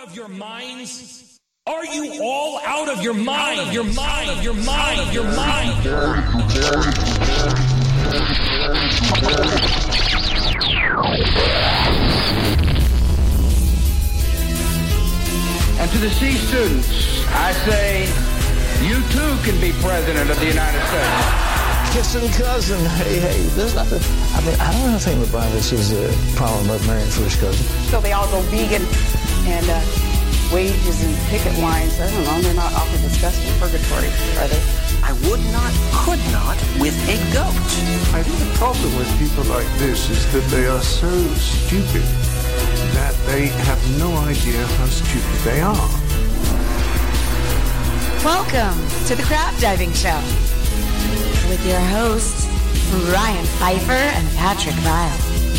of your minds? Are you all out of your mind? Your mind, your mind, your mind. And to the C students, I say, you too can be president of the United States. Kissing cousin, hey, there's nothing. I mean, I don't think LeBron that she's a problem about marrying first cousin. So they all go vegan and wages and picket lines. I don't know, they're not awfully disgusting. Purgatory, are they? I would not, could not with a goat. I think the problem with people like this is that they are so stupid that they have no idea how stupid they are. Welcome to the Crab Diving Show with your hosts, Ryan Pfeiffer and Patrick Vile.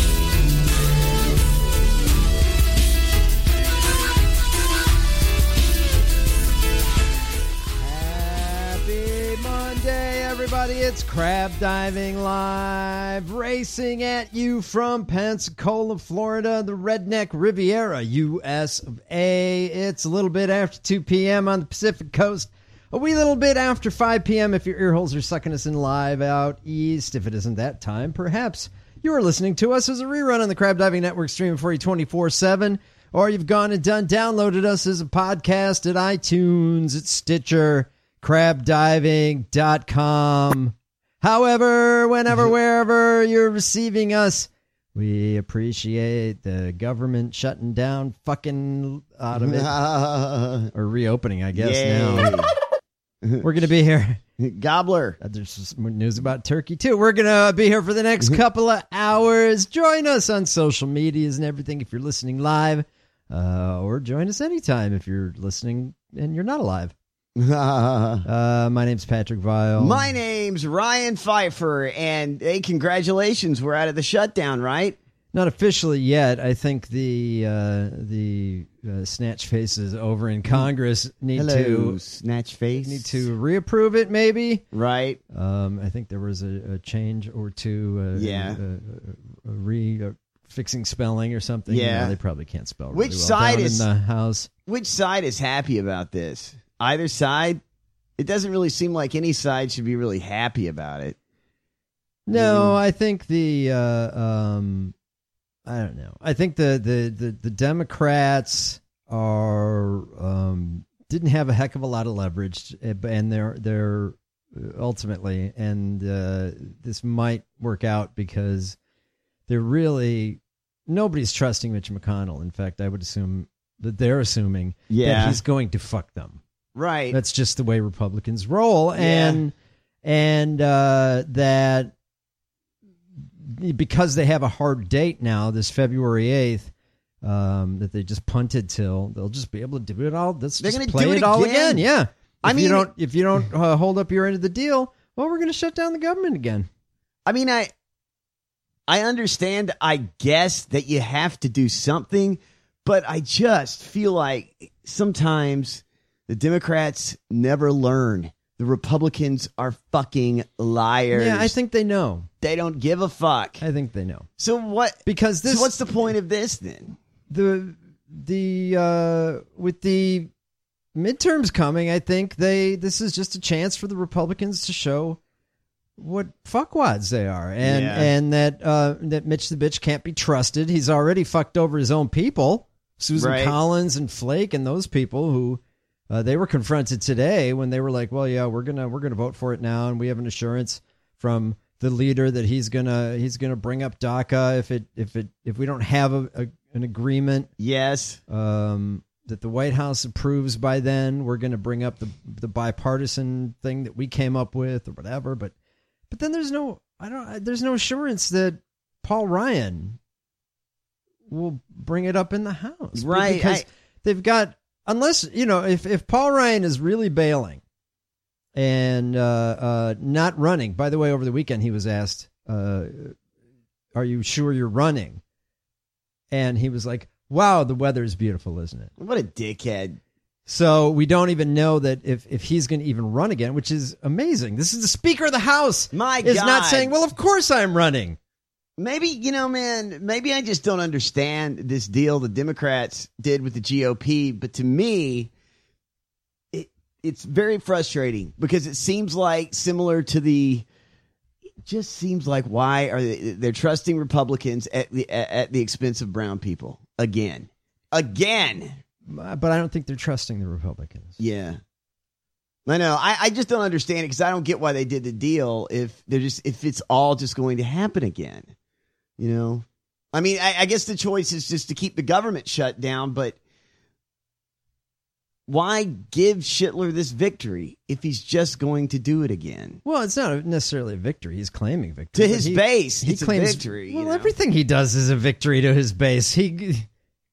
Happy Monday, everybody. It's Crab Diving Live, racing at you from Pensacola, Florida, the Redneck Riviera, US of A. It's a little bit after 2 p.m. on the Pacific Coast. A wee little bit after 5 p.m. if your ear holes are sucking us in live out east. If it isn't that time, perhaps you are listening to us as a rerun on the Crab Diving Network, streaming for you 24/7, or you've gone and downloaded us as a podcast at iTunes, at Stitcher, crabdiving.com. However, whenever, wherever you're receiving us, we appreciate the government shutting down fucking out of it. Or reopening, I guess, now. We're going to be here. Gobbler. There's some news about Turkey, too. We're going to be here for the next couple of hours. Join us on social medias and everything if you're listening live. Or join us anytime if you're listening and you're not alive. My name's Patrick Vile. My name's Ryan Pfeiffer. And, hey, congratulations. We're out of the shutdown, right? Not officially yet. I think the snatch faces over in Congress need to reapprove it, maybe. Right. I think there was a change or two. Fixing spelling or something. Yeah, they probably can't spell. Which really well side down is in the house? Which side is happy about this? Either side. It doesn't really seem like any side should be really happy about it. No, I think I don't know. I think the Democrats are didn't have a heck of a lot of leverage, and they're ultimately, and this might work out because nobody's trusting Mitch McConnell. In fact, I would assume that they're assuming that he's going to fuck them. Right. That's just the way Republicans roll, and that. Because they have a hard date now, this February 8th, that they just punted till, they'll just be able to do it all. They're going to play it all again. Yeah. If you don't hold up your end of the deal, well, we're going to shut down the government again. I mean, I understand, I guess, that you have to do something, but I just feel like sometimes the Democrats never learn. The Republicans are fucking liars. Yeah, I think they know. They don't give a fuck. I think they know. So what? Because this. So what's the point of this then? With the midterms coming, I think this is just a chance for the Republicans to show what fuckwads they are, and that Mitch the bitch can't be trusted. He's already fucked over his own people, Susan Collins and Flake, and those people who. They were confronted today when they were like, "Well, yeah, we're gonna vote for it now, and we have an assurance from the leader that he's gonna bring up DACA if we don't have an agreement. Yes, that the White House approves by then, we're gonna bring up the bipartisan thing that we came up with or whatever. But then there's no assurance that Paul Ryan will bring it up in the House, right? Because they've got. Unless, if Paul Ryan is really bailing and not running. By the way, over the weekend he was asked, are you sure you're running? And he was like, wow, the weather is beautiful, isn't it? What a dickhead. So we don't even know that if he's going to even run again, which is amazing. This is the Speaker of the House. My is God. Not saying, well, of course I'm running. Maybe, man, maybe I just don't understand this deal the Democrats did with the GOP. But to me, it's very frustrating because it seems like similar to it just seems like why are they're trusting Republicans at the expense of brown people again. But I don't think they're trusting the Republicans. Yeah. I know. I just don't understand it because I don't get why they did the deal if it's all just going to happen again. I mean, I guess the choice is just to keep the government shut down, but why give Schittler this victory if he's just going to do it again? Well, it's not necessarily a victory. He's claiming victory. To his base, it's claims, a victory. Well, everything he does is a victory to his base. Paying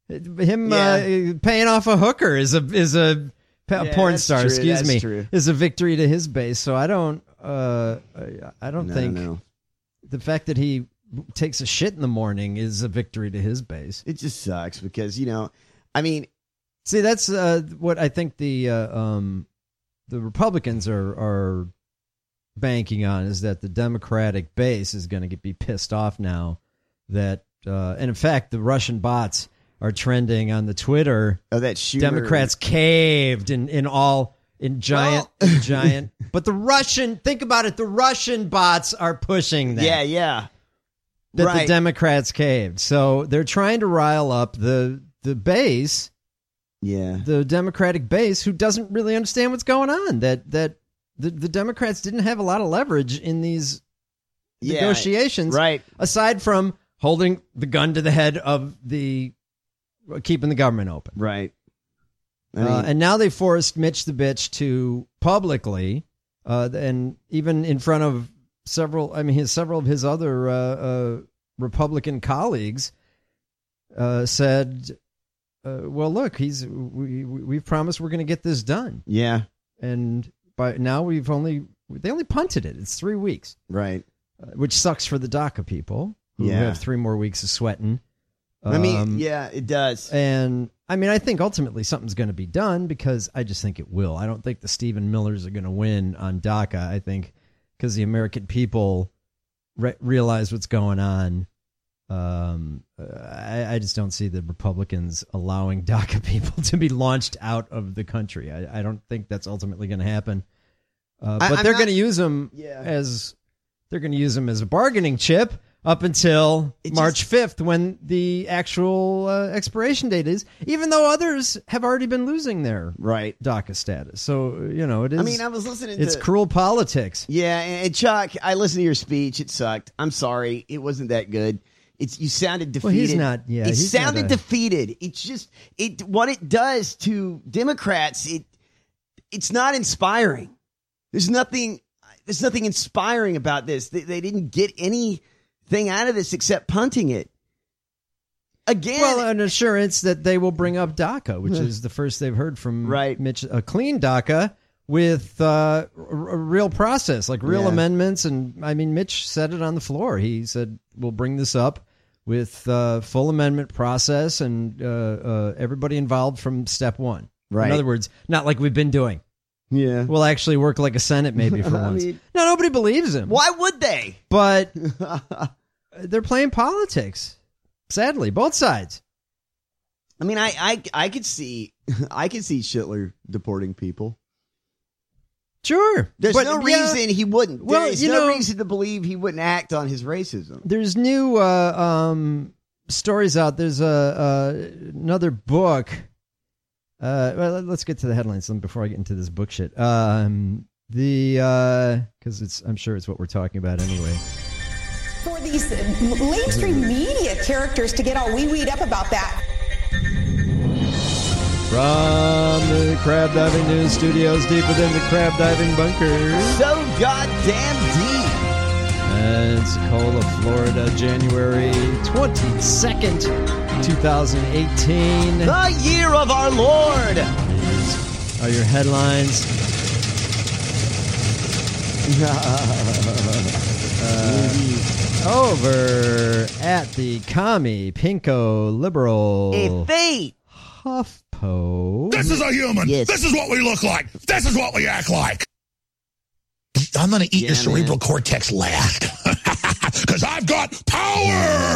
off a hooker is a porn star. True, excuse me, true. Is a victory to his base. So I don't think the fact that he takes a shit in the morning is a victory to his base. It just sucks because I mean. See, that's what I think the Republicans are banking on is that the Democratic base is going to be pissed off now that, and in fact, the Russian bots are trending on the Twitter. Oh, that shooter. Democrats caved in giant. But think about it, the Russian bots are pushing that. Yeah. That the Democrats caved. So they're trying to rile up the base. Yeah, the Democratic base who doesn't really understand what's going on. That the Democrats didn't have a lot of leverage in these negotiations, right? Aside from holding the gun to the head of keeping the government open, right? And now they forced Mitch the bitch to publicly, and even in front of several of his other Republican colleagues, said. Well, look, we've promised we're going to get this done. Yeah. And by now they only punted it. It's 3 weeks. Right. Which sucks for the DACA people who have 3 more weeks of sweating. I mean, yeah, it does. And I mean, I think ultimately something's going to be done because I just think it will. I don't think the Stephen Millers are going to win on DACA. I think because the American people realize what's going on. I just don't see the Republicans allowing DACA people to be launched out of the country. I don't think that's ultimately going to happen. But they're going to use them as a bargaining chip up until March 5th when the actual expiration date is, even though others have already been losing their DACA status. So, it is. I mean, I was listening it's cruel politics. Yeah. And Chuck, I listened to your speech. It sucked. I'm sorry. It wasn't that good. You sounded defeated. Well, he's not. Yeah, it sounded defeated. It's just what it does to Democrats. It's not inspiring. There's nothing inspiring about this. They didn't get anything out of this except punting it. Again, well, an assurance that they will bring up DACA, which is the first they've heard from Mitch. A clean DACA with a real process, like real amendments. And I mean, Mitch said it on the floor. He said, we'll bring this up with full amendment process and everybody involved from step one. Right. In other words, not like we've been doing. Yeah. We'll actually work like a Senate maybe for once. No, nobody believes him. Why would they? But they're playing politics. Sadly, both sides. I mean, I could see Schittler deporting people. Sure. There's no reason he wouldn't. Well, There's no reason to believe he wouldn't act on his racism. There's new stories out. There's another book. Well, let's get to the headlines before I get into this book shit. Because I'm sure it's what we're talking about anyway. For these mainstream media characters to get all wee-weed up about that. From the Crab Diving News Studios, deep within the crab diving bunkers. So goddamn deep. Pensacola, Florida, January 22nd, 2018. The year of our Lord. These are your headlines. Over at the Commie Pinko Liberal. A fate. HuffPo. This is a human. Yes. This is what we look like. This is what we act like. eat your cerebral cortex last. Because I've got power.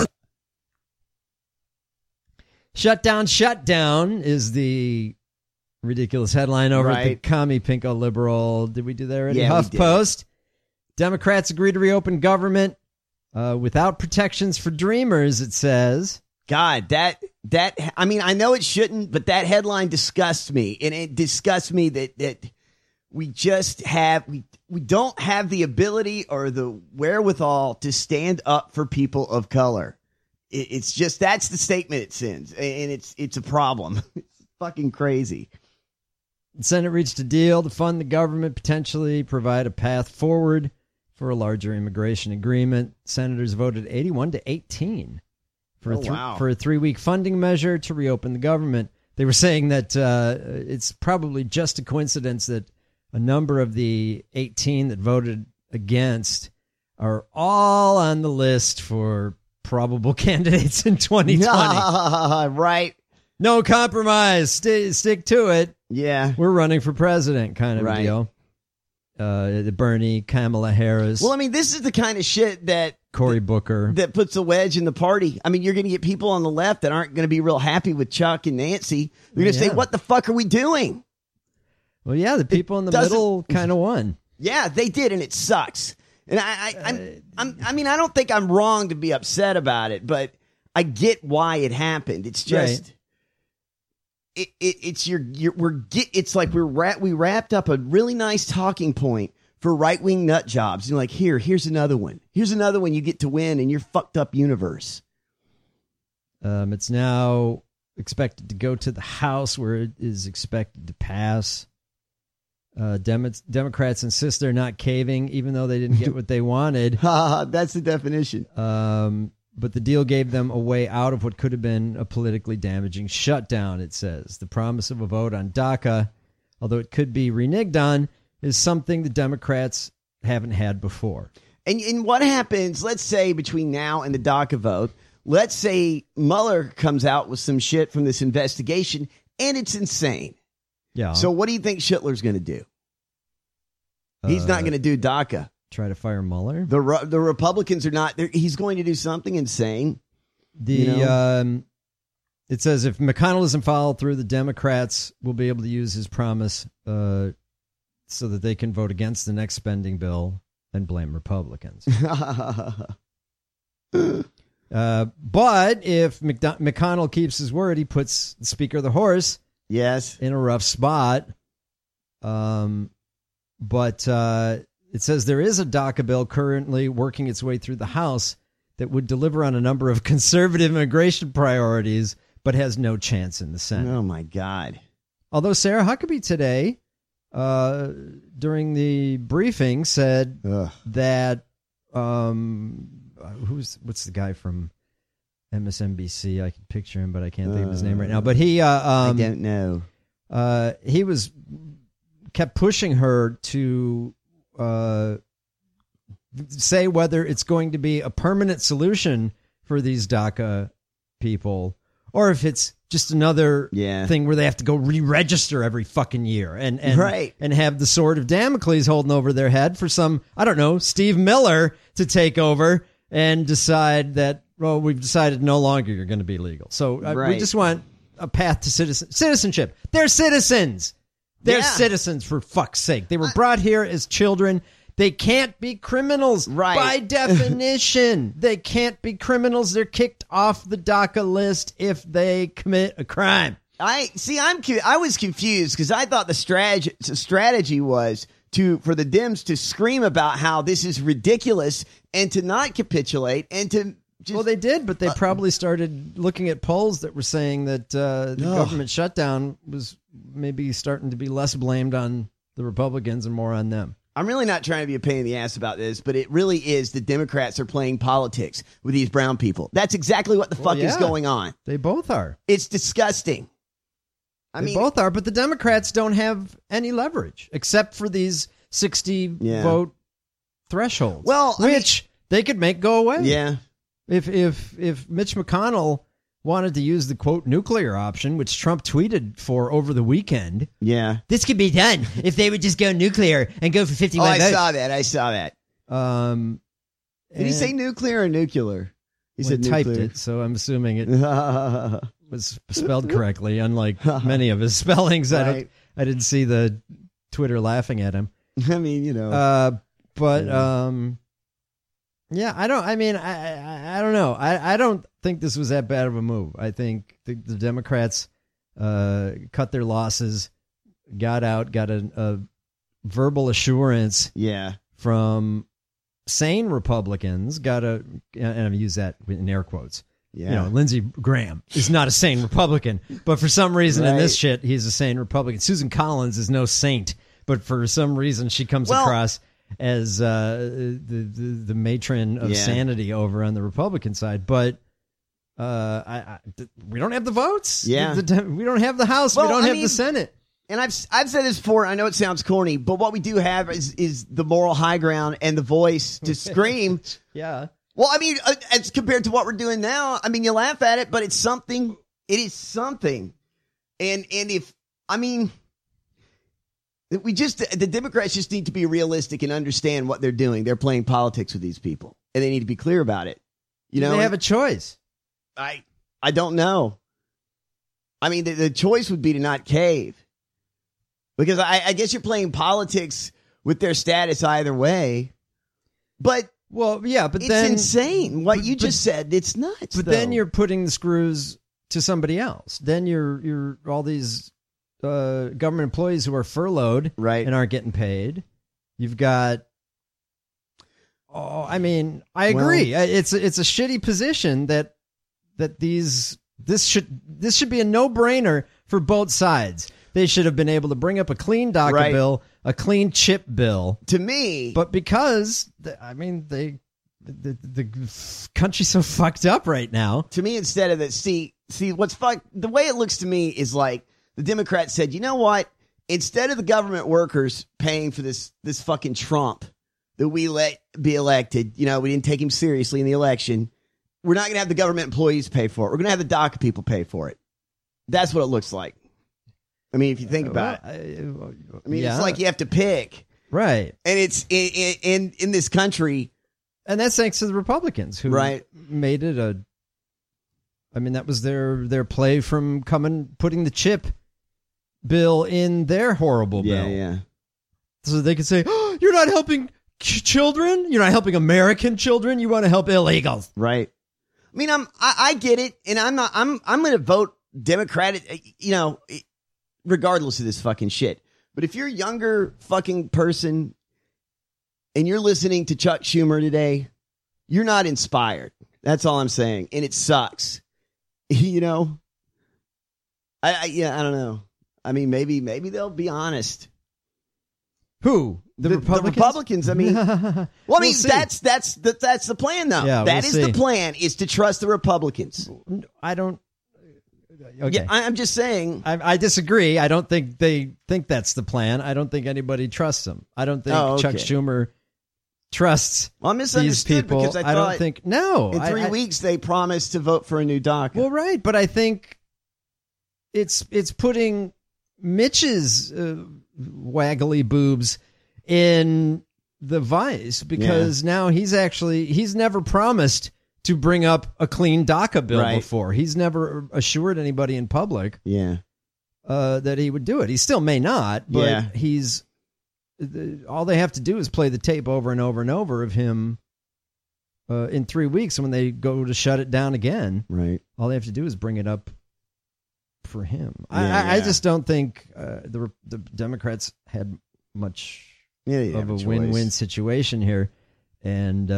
Shutdown is the ridiculous headline over at the Right. Commie Pinko Liberal. Did we do that already? Yeah, we did. HuffPost. Democrats agree to reopen government without protections for dreamers, it says. God, that I mean, I know it shouldn't, but that headline disgusts me, and it disgusts me that we just we don't have the ability or the wherewithal to stand up for people of color. It's just that's the statement it sends, and it's a problem. It's fucking crazy. The Senate reached a deal to fund the government, potentially provide a path forward for a larger immigration agreement. Senators voted 81-18 for a 3-week funding measure to reopen the government. They were saying that it's probably just a coincidence that a number of the 18 that voted against are all on the list for probable candidates in 2020. Right. No compromise. Stick to it. Yeah. We're running for president kind of Right. deal. Bernie, Kamala Harris. Well, I mean, this is the kind of shit that Cory Booker. that puts a wedge in the party. I mean, you're going to get people on the left that aren't going to be real happy with Chuck and Nancy. They're going to say, what the fuck are we doing? Well, yeah, the people in the middle kind of won. Yeah, they did, and it sucks. And I mean, I don't think I'm wrong to be upset about it, but I get why it happened. It's just, it's like we wrapped up a really nice talking point for right-wing nut jobs. You're like, here's another one. Here's another one you get to win in your fucked up universe. It's now expected to go to the House, where it is expected to pass. Democrats insist they're not caving, even though they didn't get what they wanted. That's the definition. But the deal gave them a way out of what could have been a politically damaging shutdown, it says. The promise of a vote on DACA, although it could be reneged on, is something the Democrats haven't had before. And what happens, let's say, between now and the DACA vote, let's say Mueller comes out with some shit from this investigation, and it's insane. Yeah. So what do you think Schindler's going to do? He's not going to do DACA. Try to fire Mueller? The Republicans are not. He's going to do something insane. It says if McConnell doesn't follow through, the Democrats will be able to use his promise so that they can vote against the next spending bill and blame Republicans. But if McConnell keeps his word, he puts the Speaker of the House in a rough spot. But it says there is a DACA bill currently working its way through the House that would deliver on a number of conservative immigration priorities, but has no chance in the Senate. Oh, my God. Although Sarah Huckabee today, during the briefing, said that what's the guy from MSNBC? I can picture him, but I can't think of his name right now. But he, I don't know. He kept pushing her to say whether it's going to be a permanent solution for these DACA people, or if it's just another thing where they have to go re-register every fucking year and have the sword of Damocles holding over their head for some, I don't know, Steve Miller to take over and decide that, well, we've decided no longer you're going to be legal. So we just want a path to citizenship. They're citizens. They're citizens, for fuck's sake. They were brought here as children. They can't be criminals by definition. They can't be criminals. They're kicked off the DACA list if they commit a crime. I was confused because I thought the strategy was for the Dems to scream about how this is ridiculous and to not capitulate and to just... Well, they did, but they probably started looking at polls that were saying that the government shutdown was maybe starting to be less blamed on the Republicans and more on them. I'm really not trying to be a pain in the ass about this, but it really is the Democrats are playing politics with these brown people. That's exactly what the fuck is going on. They both are. It's disgusting. They both are, but the Democrats don't have any leverage except for these 60 vote thresholds. Well, which they could make go away. Yeah. If Mitch McConnell wanted to use the, quote, nuclear option, which Trump tweeted for over the weekend. Yeah. This could be done if they would just go nuclear and go for 51 votes. I saw that. Did he say nuclear or nuclear? He said nuclear. Typed it, so I'm assuming it was spelled correctly, unlike many of his spellings. Right. I didn't see the Twitter laughing at him. I mean, you know. Yeah, I don't know. I don't think this was that bad of a move. I think the Democrats cut their losses, got a verbal assurance from sane Republicans, and I've used that in air quotes. Yeah. You know, Lindsey Graham is not a sane Republican, but for some reason in this shit, he's a sane Republican. Susan Collins is no saint, but for some reason she comes across as the matron of sanity over on the Republican side. But we don't have the votes. Yeah. We don't have the House. We don't have the Senate. And I've said this before. I know it sounds corny, but what we do have is the moral high ground and the voice to scream. Yeah. Well, I mean, as compared to what we're doing now, I mean, you laugh at it, but it's something. It is something. And if, I mean, the Democrats just need to be realistic and understand what they're doing. They're playing politics with these people, and they need to be clear about it. You know, they have a choice. I don't know. I mean, the choice would be to not cave. Because I guess you're playing politics with their status either way. But it's insane. What you just said, it's nuts. But then you're putting the screws to somebody else. Then you're all these government employees who are furloughed and aren't getting paid. You've got I agree. It's a shitty position that this should be a no-brainer for both sides. They should have been able to bring up a clean DACA bill, a clean chip bill. To me. But because, the country's so fucked up right now. To me, instead of that, see, what's fucked, the way it looks to me is like the Democrats said, you know what? Instead of the government workers paying for this fucking Trump that we let be elected, you know, we didn't take him seriously in the election. We're not going to have the government employees pay for it. We're going to have the DACA people pay for it. That's what it looks like. I mean, if you think about it, it's like you have to pick. Right. And it's in this country. And that's thanks to the Republicans who made it that was their play from putting the chip bill in their horrible bill. Yeah. So they could say, oh, you're not helping children. You're not helping American children. You want to help illegals. Right. I mean, I get it. And I'm going to vote Democratic, you know, regardless of this fucking shit. But if you're a younger fucking person and you're listening to Chuck Schumer today, you're not inspired. That's all I'm saying. And it sucks. You know? I don't know. I mean, maybe they'll be honest. Who? The Republicans? The Republicans. I mean, well, I mean, that's the plan, though. Yeah, that is the plan, is to trust the Republicans. I don't. Okay. Yeah, I'm just saying. I disagree. I don't think they think that's the plan. I don't think anybody trusts them. I don't think Chuck Schumer trusts I misunderstood these people. Because I don't think. No. In 3 weeks, they promised to vote for a new DACA. Well, right. But I think it's putting Mitch's waggly boobs in the vice because now he's never promised to bring up a clean DACA bill before. He's never assured anybody in public that he would do it. He still may not, but he's all they have to do is play the tape over and over and over of him in 3 weeks when they go to shut it down again. Right. All they have to do is bring it up for him. I just don't think the Democrats had much of a win-win situation here. And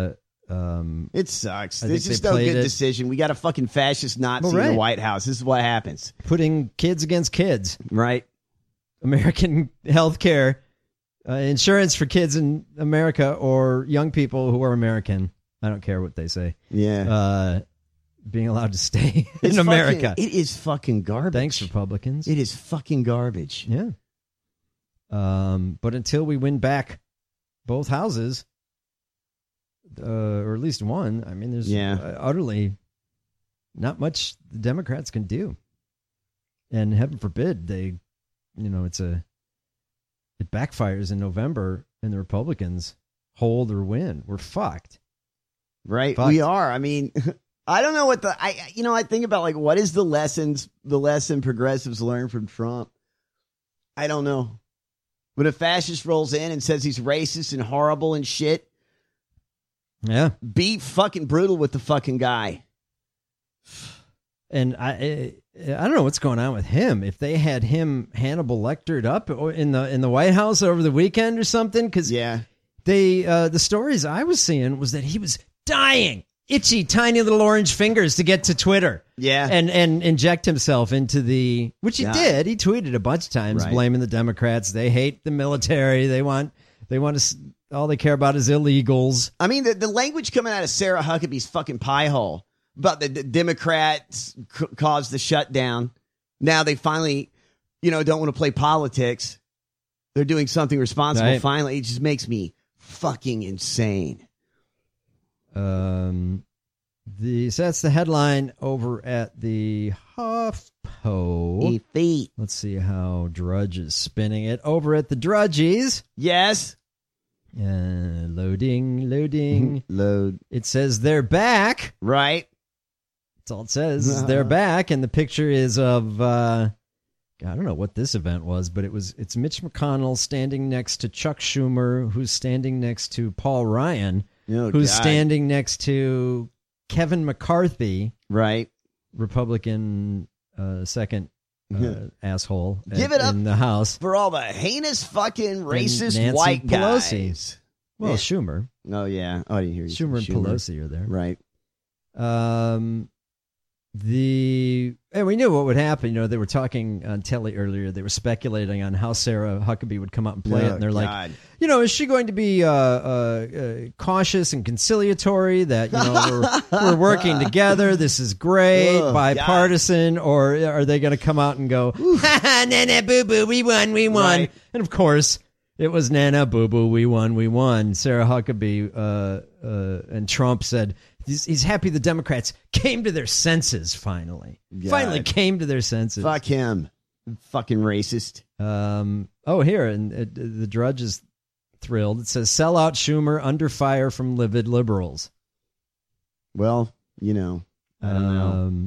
it sucks. There's just no good decision. We got a fucking fascist Nazi in the White House. This is what happens. Putting kids against kids. Right. American health care, insurance for kids in America or young people who are American. I don't care what they say. Yeah. Being allowed to stay in America. It is fucking garbage. Thanks, Republicans. It is fucking garbage. Yeah. But until we win back both houses, or at least one, I mean, there's utterly not much the Democrats can do. And heaven forbid it backfires in November and the Republicans hold or win. We're fucked. Right. Fucked. We are. I mean, I don't know what I think about, like, what is the lesson progressives learn from Trump? I don't know. When a fascist rolls in and says he's racist and horrible and shit, yeah, be fucking brutal with the fucking guy. And I don't know what's going on with him. If they had him Hannibal Lectered up in the White House over the weekend or something, because the stories I was seeing was that he was dying, itchy, tiny little orange fingers to get to Twitter, and inject himself into which he did. He tweeted a bunch of times blaming the Democrats. They hate the military. They want to. All they care about is illegals. I mean, the language coming out of Sarah Huckabee's fucking pie hole about the Democrats caused the shutdown. Now they finally, don't want to play politics. They're doing something responsible. Right. Finally, it just makes me fucking insane. So that's the headline over at the HuffPo. Let's see how Drudge is spinning it over at the Drudgies. Yes. Loading. Load. It says they're back. Right. That's all it says. They're back, and the picture is of I don't know what this event was, but it's Mitch McConnell standing next to Chuck Schumer, who's standing next to Paul Ryan, who's standing next to Kevin McCarthy, right? Republican second asshole. Give it up in the House for all the heinous fucking racist Nancy white Pelosi. guys. Well, Schumer. Oh yeah. Oh, I didn't hear you. Schumer and Pelosi are there, right? And we knew what would happen. They were talking on telly earlier. They were speculating on how Sarah Huckabee would come out and play it. And they're like, is she going to be cautious and conciliatory that, we're working together. This is great, bipartisan. Or are they going to come out and go, Nana, boo-boo, we won. Right. And of course, it was Nana, boo-boo, we won. Sarah Huckabee and Trump said, he's happy the Democrats came to their senses finally. God. Finally came to their senses. Fuck him. Fucking racist. Here, and the Drudge is thrilled. It says, sellout Schumer under fire from livid liberals. Well, I don't know.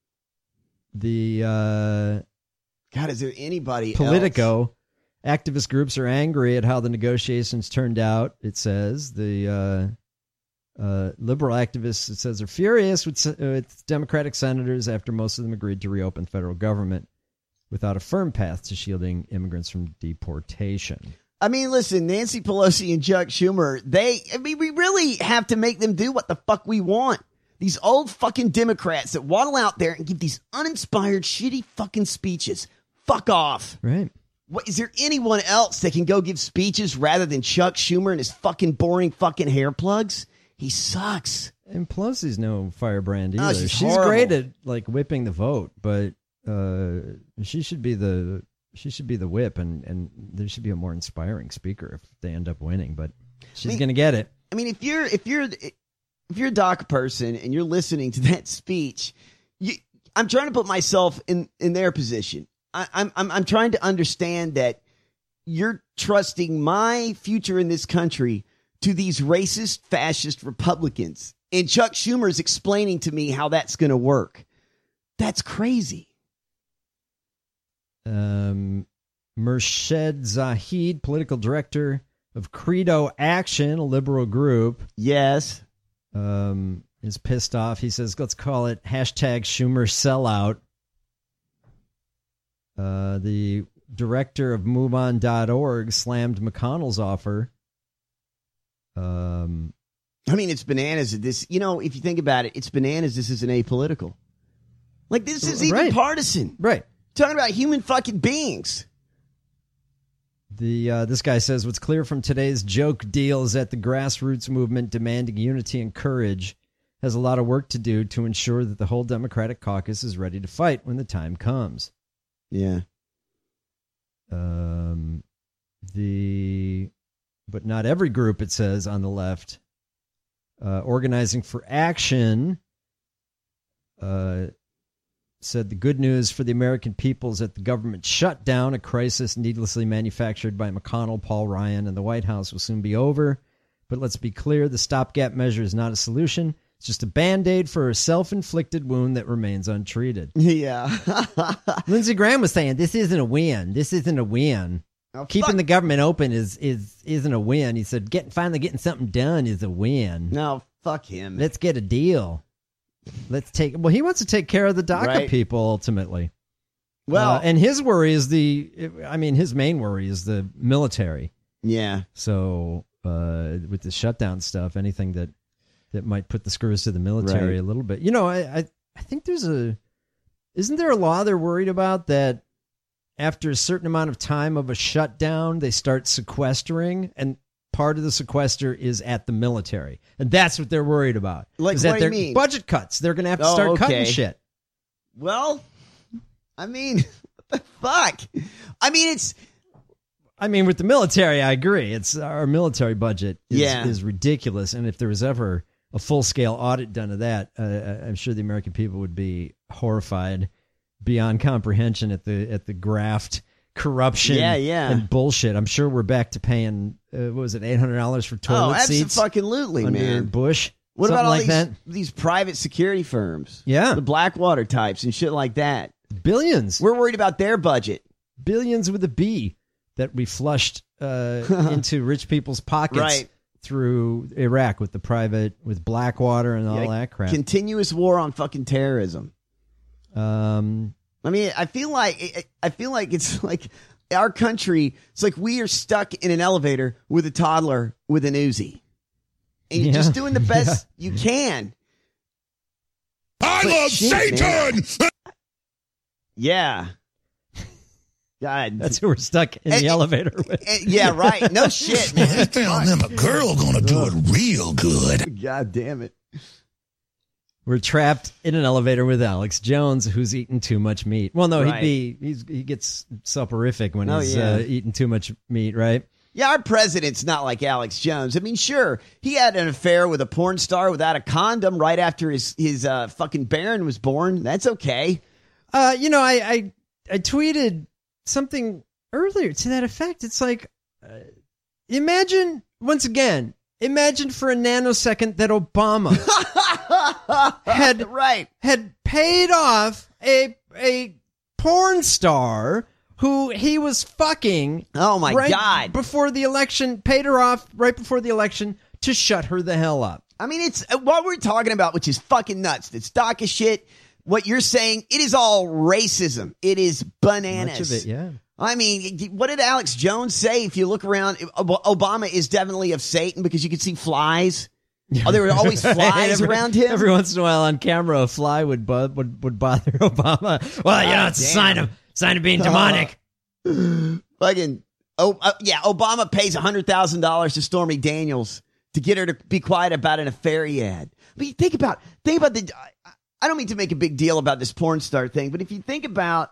God, is there anybody Politico, else? Activist groups are angry at how the negotiations turned out, it says. The liberal activists, it says, are furious with Democratic senators after most of them agreed to reopen the federal government without a firm path to shielding immigrants from deportation. I mean, listen, Nancy Pelosi and Chuck Schumer, we really have to make them do what the fuck we want. These old fucking Democrats that waddle out there and give these uninspired, shitty fucking speeches. Fuck off. Right. What, is there anyone else that can go give speeches rather than Chuck Schumer and his fucking boring fucking hair plugs? He sucks. And Pelosi's no firebrand either. Oh, she's great at whipping the vote, but she should be the whip, and there should be a more inspiring speaker if they end up winning. But she's going to get it. I mean, if you're a DACA person and you're listening to that speech, I'm trying to put myself in their position. I'm trying to understand that you're trusting my future in this country to these racist, fascist Republicans. And Chuck Schumer is explaining to me how that's going to work. That's crazy. Murshid Zahid, political director of Credo Action, a liberal group. Yes. Is pissed off. He says, let's call it #Schumer sellout. The director of MoveOn.org slammed McConnell's offer. I mean, it's bananas. This, if you think about it, it's bananas. This isn't apolitical. Like, this is even partisan. Right. Talking about human fucking beings. This guy says, what's clear from today's joke deal is that the grassroots movement demanding unity and courage has a lot of work to do to ensure that the whole Democratic caucus is ready to fight when the time comes. Yeah. But not every group, it says on the left, organizing for action said the good news for the American people is that the government shut down, a crisis needlessly manufactured by McConnell, Paul Ryan, and the White House will soon be over. But let's be clear, the stopgap measure is not a solution. It's just a Band-Aid for a self-inflicted wound that remains untreated. Yeah. Lindsey Graham was saying, this isn't a win. This isn't a win. Oh, Keeping the government open isn't a win. He said, finally getting something done is a win. No, fuck him. Let's get a deal. He wants to take care of the DACA people ultimately. Well, and his worry is his main worry is the military. Yeah. So with the shutdown stuff, anything that might put the screws to the military a little bit. You know, I think isn't there a law they're worried about that after a certain amount of time of a shutdown, they start sequestering, and part of the sequester is at the military. And that's what they're worried about. Like, what do you mean? Budget cuts. They're going to have to start cutting shit. Well, I mean, what the fuck? I mean, with the military, I agree. It's our military budget is ridiculous. And if there was ever a full-scale audit done of that, I'm sure the American people would be horrified beyond comprehension at the graft, corruption, and bullshit. I'm sure we're back to paying, what was it, $800 for toilet seats? Absolutely, under man. Bush. What about all like these private security firms? Yeah. The Blackwater types and shit like that. Billions. We're worried about their budget. Billions with a B that we flushed into rich people's pockets through Iraq with Blackwater and all that crap. Continuous war on fucking terrorism. I mean, I feel like it's like our country. It's like we are stuck in an elevator with a toddler with an Uzi, and you're just doing the best you can. I love Satan. Yeah. God, that's who we're stuck in the elevator with. Yeah, right. No shit, man. I tell them a girl gonna do it real good. God damn it. We're trapped in an elevator with Alex Jones, who's eating too much meat. Well, no, he gets soporific when he's eating too much meat, right? Yeah, our president's not like Alex Jones. I mean, sure, he had an affair with a porn star without a condom right after his fucking Baron was born. That's okay. You know, I tweeted something earlier to that effect. It's like, imagine for a nanosecond that Obama had paid off a porn star who he was fucking. Oh my God. Before the election, paid her off right before the election to shut her the hell up. I mean, it's what we're talking about, which is fucking nuts. It's DACA shit. What you're saying, it is all racism. It is bananas. Much of it, yeah. I mean, what did Alex Jones say? If you look around, Obama is definitely of Satan because you could see flies. Oh, there were always flies around him. Every once in a while on camera, a fly would bother Obama. Well, it's a sign of being demonic. Fucking, Obama pays $100,000 to Stormy Daniels to get her to be quiet about an affair he had. I mean, think about the. I don't mean to make a big deal about this porn star thing, but if you think about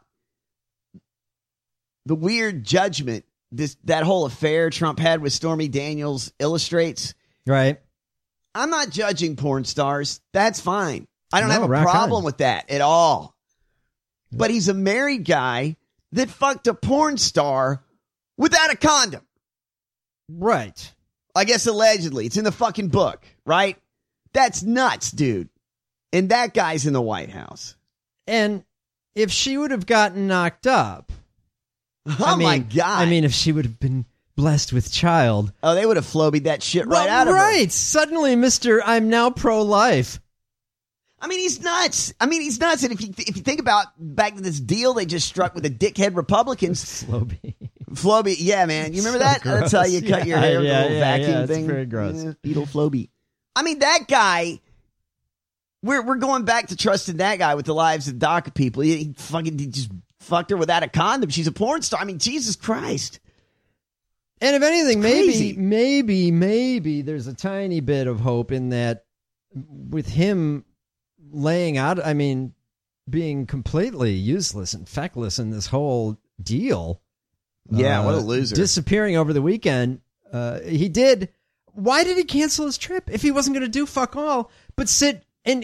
the weird judgment that whole affair Trump had with Stormy Daniels illustrates. Right. I'm not judging porn stars. That's fine. I don't have a problem with that at all. But he's a married guy that fucked a porn star without a condom. Right. I guess allegedly. It's in the fucking book, right? That's nuts, dude. And that guy's in the White House. And if she would have gotten knocked up. My God. I mean, if she would have been blessed with child. Oh, they would have flobied that shit right out of her. Right. Suddenly, Mr. I'm now pro-life. I mean, he's nuts. And if you think about back to this deal they just struck with the dickhead Republicans. Floby. Yeah, man. You remember that? Gross. That's how you cut your hair with a little vacuum thing. It's very gross. Yeah, fetal Floby. I mean, that guy, we're going back to trusting that guy with the lives of DACA people. He just fucked her without a condom. She's a porn star. I mean, Jesus Christ. And if anything, maybe there's a tiny bit of hope in that with him laying out, I mean, being completely useless and feckless in this whole deal. Yeah, what a loser. Disappearing over the weekend. He did. Why did he cancel his trip if he wasn't going to do fuck all but sit and eat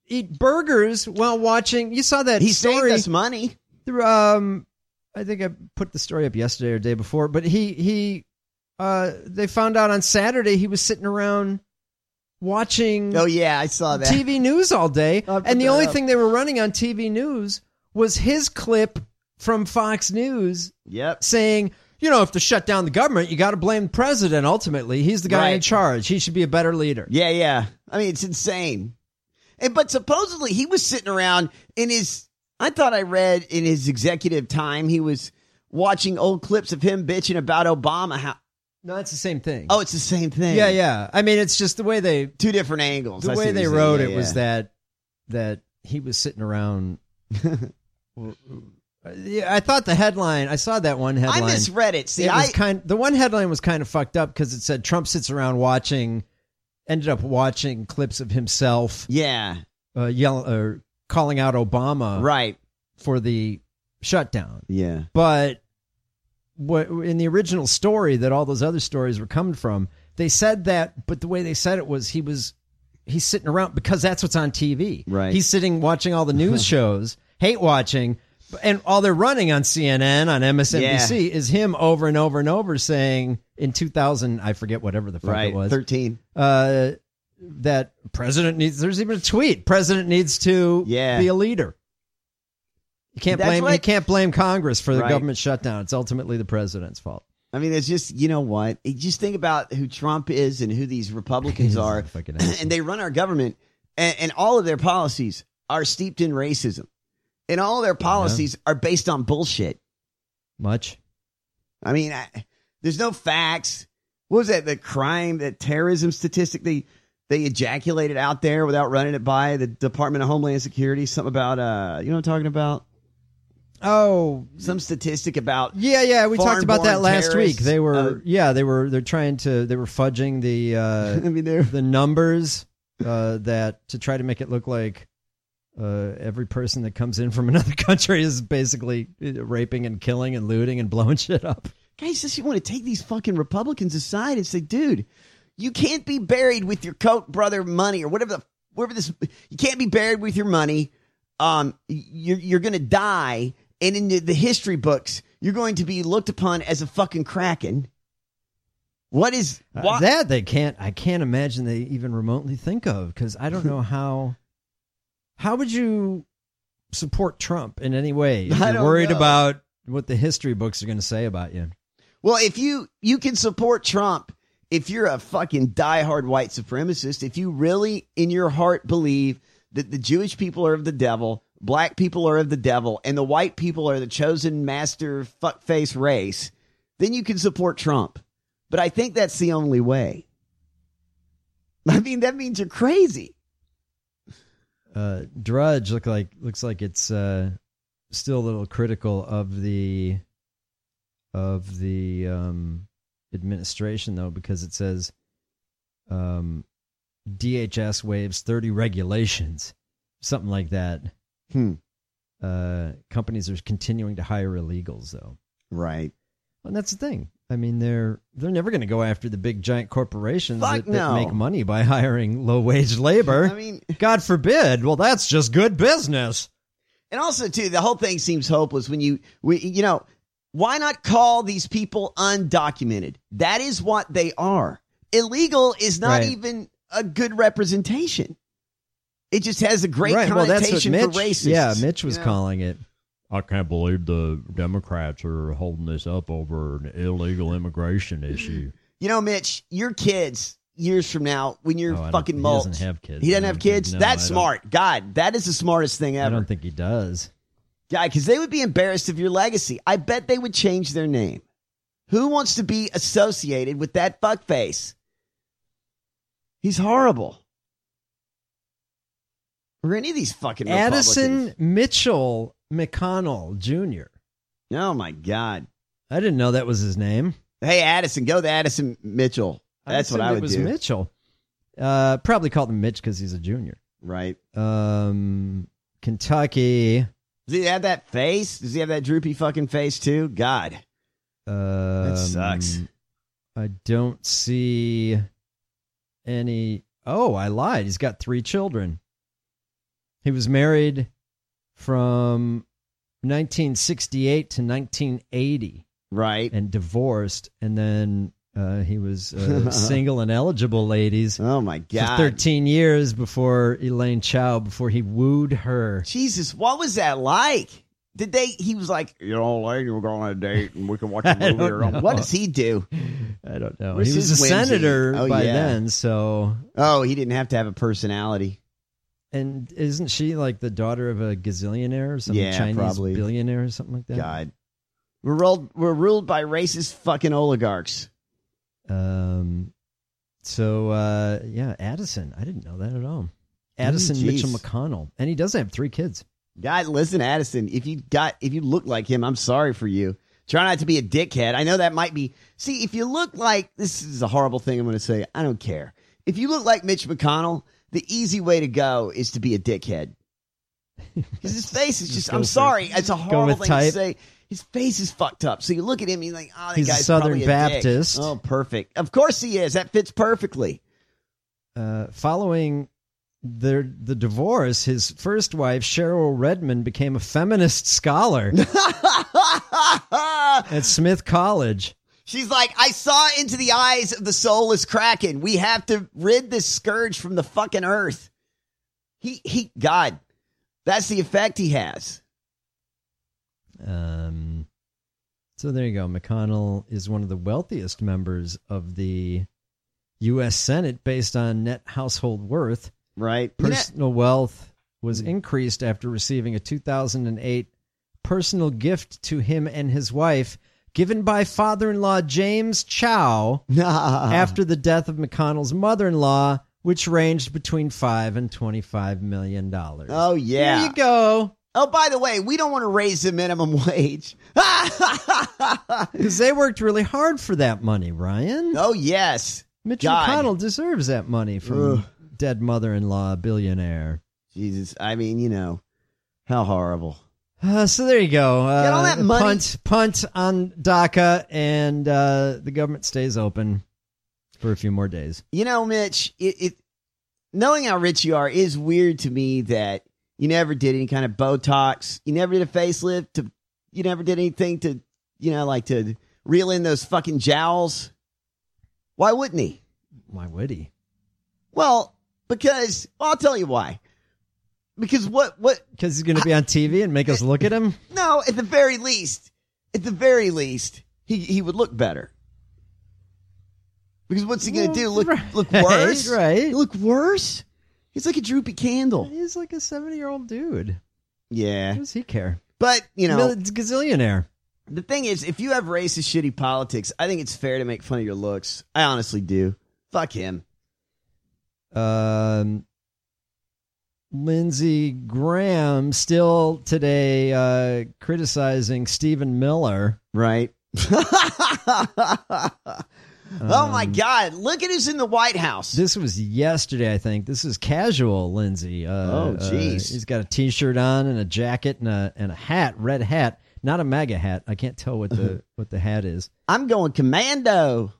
eat burgers while watching. You saw that He story. saved us money. I think I put the story up yesterday or the day before, but they found out on Saturday he was sitting around watching. Oh yeah, I saw that. TV news all day, and the only up. thing they were running on TV news was his clip from Fox News. Yep. Saying, if to shut down the government, you got to blame the president. Ultimately, he's the guy in charge. He should be a better leader. Yeah. I mean, it's insane. But supposedly he was sitting around I thought I read in his executive time, he was watching old clips of him bitching about Obama. No, it's the same thing. Oh, it's the same thing. Yeah. I mean, it's just the way they... Two different angles. The way they wrote it was that he was sitting around... Yeah, I thought the headline. I saw that one headline. I misread it. See, the one headline was kind of fucked up because it said Trump sits around ended up watching clips of himself. Yeah, calling out Obama. Right. For the shutdown. Yeah, but in the original story that all those other stories were coming from, they said that, but the way they said it was he's sitting around because that's what's on TV. Right. He's sitting watching all the news shows, hate watching. And all they're running on CNN, on MSNBC, is him over and over and over saying in 2000, I forget whatever the fuck it was. 13. That president needs, there's even a tweet, president needs to be a leader. You can't blame Congress for the government shutdown. It's ultimately the president's fault. I mean, it's just, you know what? Just think about who Trump is and who these Republicans are. And they run our government, and all of their policies are steeped in racism. And all their policies are based on bullshit. Much. I mean, there's no facts. What was that? The terrorism statistic they ejaculated out there without running it by the Department of Homeland Security. Something about, you know what I'm talking about? Oh, some statistic about. Yeah. We talked about that last week. They were, they were fudging the, the numbers, to try to make it look like, every person that comes in from another country is basically raping and killing and looting and blowing shit up. Guys, just you want to take these fucking Republicans aside and say, dude, you can't be buried with your Koch brother money or whatever this. You can't be buried with your money. You're going to die, and in the history books, you're going to be looked upon as a fucking kraken. What is that? They can't. I can't imagine they even remotely think of, because I don't know how. How would you support Trump in any way if you're worried about what the history books are going to say about you? Well, if you can support Trump if you're a fucking diehard white supremacist, if you really in your heart believe that the Jewish people are of the devil, black people are of the devil, and the white people are the chosen master fuckface race, then you can support Trump. But I think that's the only way. I mean, that means you're crazy. Drudge looks like it's still a little critical of the administration, though, because it says DHS waives 30 regulations, something like that. Companies are continuing to hire illegals, though. Right. And that's the thing. I mean, they're never going to go after the big giant corporations that make money by hiring low wage labor. I mean, God forbid. Well, that's just good business. And also, too, the whole thing seems hopeless when why not call these people undocumented? That is what they are. Illegal is not even a good representation. It just has a great connotation for racists. Yeah, Mitch was calling it. I can't believe the Democrats are holding this up over an illegal immigration issue. You know, Mitch, your kids, years from now, when you're fucking mulched. He doesn't have kids. He doesn't have kids? No, that's smart. God, that is the smartest thing ever. I don't think he does. Yeah, because they would be embarrassed of your legacy. I bet they would change their name. Who wants to be associated with that fuckface? He's horrible. Or any of these fucking Addison Mitchell McConnell Jr. Oh, my God. I didn't know that was his name. Hey, Addison, go to Addison Mitchell. That's what I would do. It was Mitchell. Probably called him Mitch because he's a junior. Right. Kentucky. Does he have that face? Does he have that droopy fucking face, too? God. That sucks. I don't see any. Oh, I lied. He's got 3 children. He was married from 1968 to 1980. Right. And divorced, and then he was single and eligible, ladies. Oh, my God. For 13 years before Elaine Chao, before he wooed her. Jesus, what was that like? He was like, Elaine, we're going on a date and we can watch a movie. What does he do? I don't know. Where's he was his a whimsy? senator by yeah. then, so. Oh, he didn't have to have a personality. And isn't she like the daughter of a gazillionaire or some Chinese probably. billionaire or something like that? God. We're ruled by racist fucking oligarchs. Addison. I didn't know that at all. Addison Mitchell McConnell. And he does have 3 kids. God, listen, Addison, if you look like him, I'm sorry for you. Try not to be a dickhead. I know that might be. See, if you look like, this is a horrible thing I'm going to say. I don't care. If you look like Mitch McConnell, the easy way to go is to be a dickhead. Because his face is just, I'm sorry. It's a horrible thing to say. His face is fucked up. So you look at him, you're like, oh, that He's guy's a Southern probably a Baptist. Dick. Oh, perfect. Of course he is. That fits perfectly. Following the divorce, his first wife, Cheryl Redmond, became a feminist scholar at Smith College. She's like, I saw into the eyes of the soulless kraken. We have to rid this scourge from the fucking earth. God, that's the effect he has. So there you go. McConnell is one of the wealthiest members of the U.S. Senate based on net household worth. Right. Personal wealth was increased after receiving a 2008 personal gift to him and his wife, given by father-in-law James Chao after the death of McConnell's mother-in-law, which ranged between $5 and $25 million. Oh, yeah. There you go. Oh, by the way, we don't want to raise the minimum wage. Because they worked really hard for that money, Ryan. Oh, yes. Mitch McConnell deserves that money from dead mother-in-law billionaire. Jesus. I mean, how horrible. So there you go. Get all that money. Punt on DACA, and the government stays open for a few more days. Mitch, knowing how rich you are is weird to me that you never did any kind of Botox. You never did a facelift. You never did anything to, to reel in those fucking jowls. Why wouldn't he? Why would he? Well, because I'll tell you why. Because what? Because he's going to be on TV and make us look at him? No, at the very least, he would look better. Because what's he going to do? Look worse? Right. Look worse? He's like a droopy candle. He's like a 70-year-old dude. Yeah. What does he care? But, It's gazillionaire. The thing is, if you have racist, shitty politics, I think it's fair to make fun of your looks. I honestly do. Fuck him. Lindsey Graham still today criticizing Stephen Miller. Right. Oh, my God. Look at who's in the White House. This was yesterday, I think. This is casual, Lindsey. Jeez. He's got a T-shirt on and a jacket and a hat, red hat. Not a MAGA hat. I can't tell what the hat is. I'm going commando.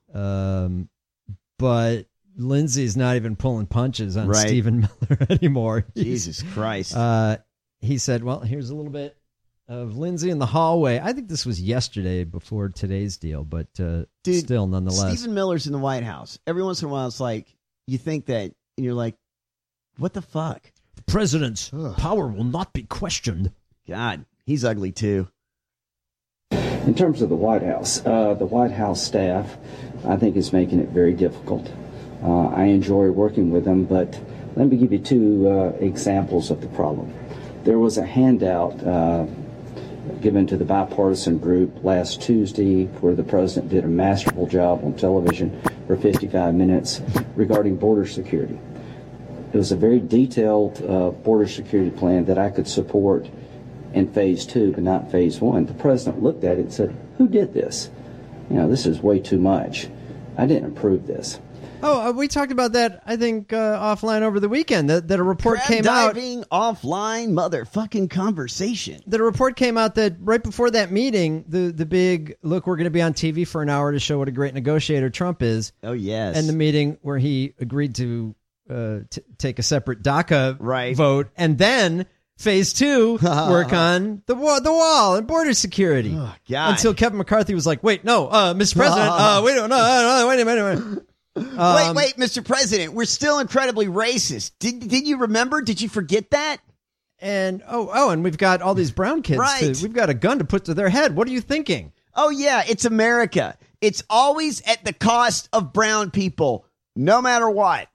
But Lindsey's not even pulling punches on Stephen Miller anymore. Jesus Christ. He said, well, here's a little bit of Lindsey in the hallway. I think this was yesterday before today's deal, but still, nonetheless. Stephen Miller's in the White House. Every once in a while, it's like, you think that, and you're like, what the fuck? The president's power will not be questioned. God, he's ugly, too. In terms of the White House staff, I think, is making it very difficult. I enjoy working with them, but let me give you 2 examples of the problem. There was a handout given to the bipartisan group last Tuesday where the president did a masterful job on television for 55 minutes regarding border security. It was a very detailed border security plan that I could support in phase 2, but not phase 1. The president looked at it and said, who did this? This is way too much. I didn't approve this. Oh, we talked about that, I think, offline over the weekend, that a report came out. Diving offline motherfucking conversation. That a report came out that right before that meeting, the big, look, we're going to be on TV for an hour to show what a great negotiator Trump is. Oh, yes. And the meeting where he agreed to take a separate DACA vote, and then phase 2 work on the wall and border security. Oh, God. Until Kevin McCarthy was like, "Wait, no, Mr. President, wait a minute." Wait, Mr. President, we're still incredibly racist. Did you remember? Did you forget that? And and we've got all these brown kids. Right. We've got a gun to put to their head. What are you thinking? Oh, yeah, it's America. It's always at the cost of brown people, no matter what.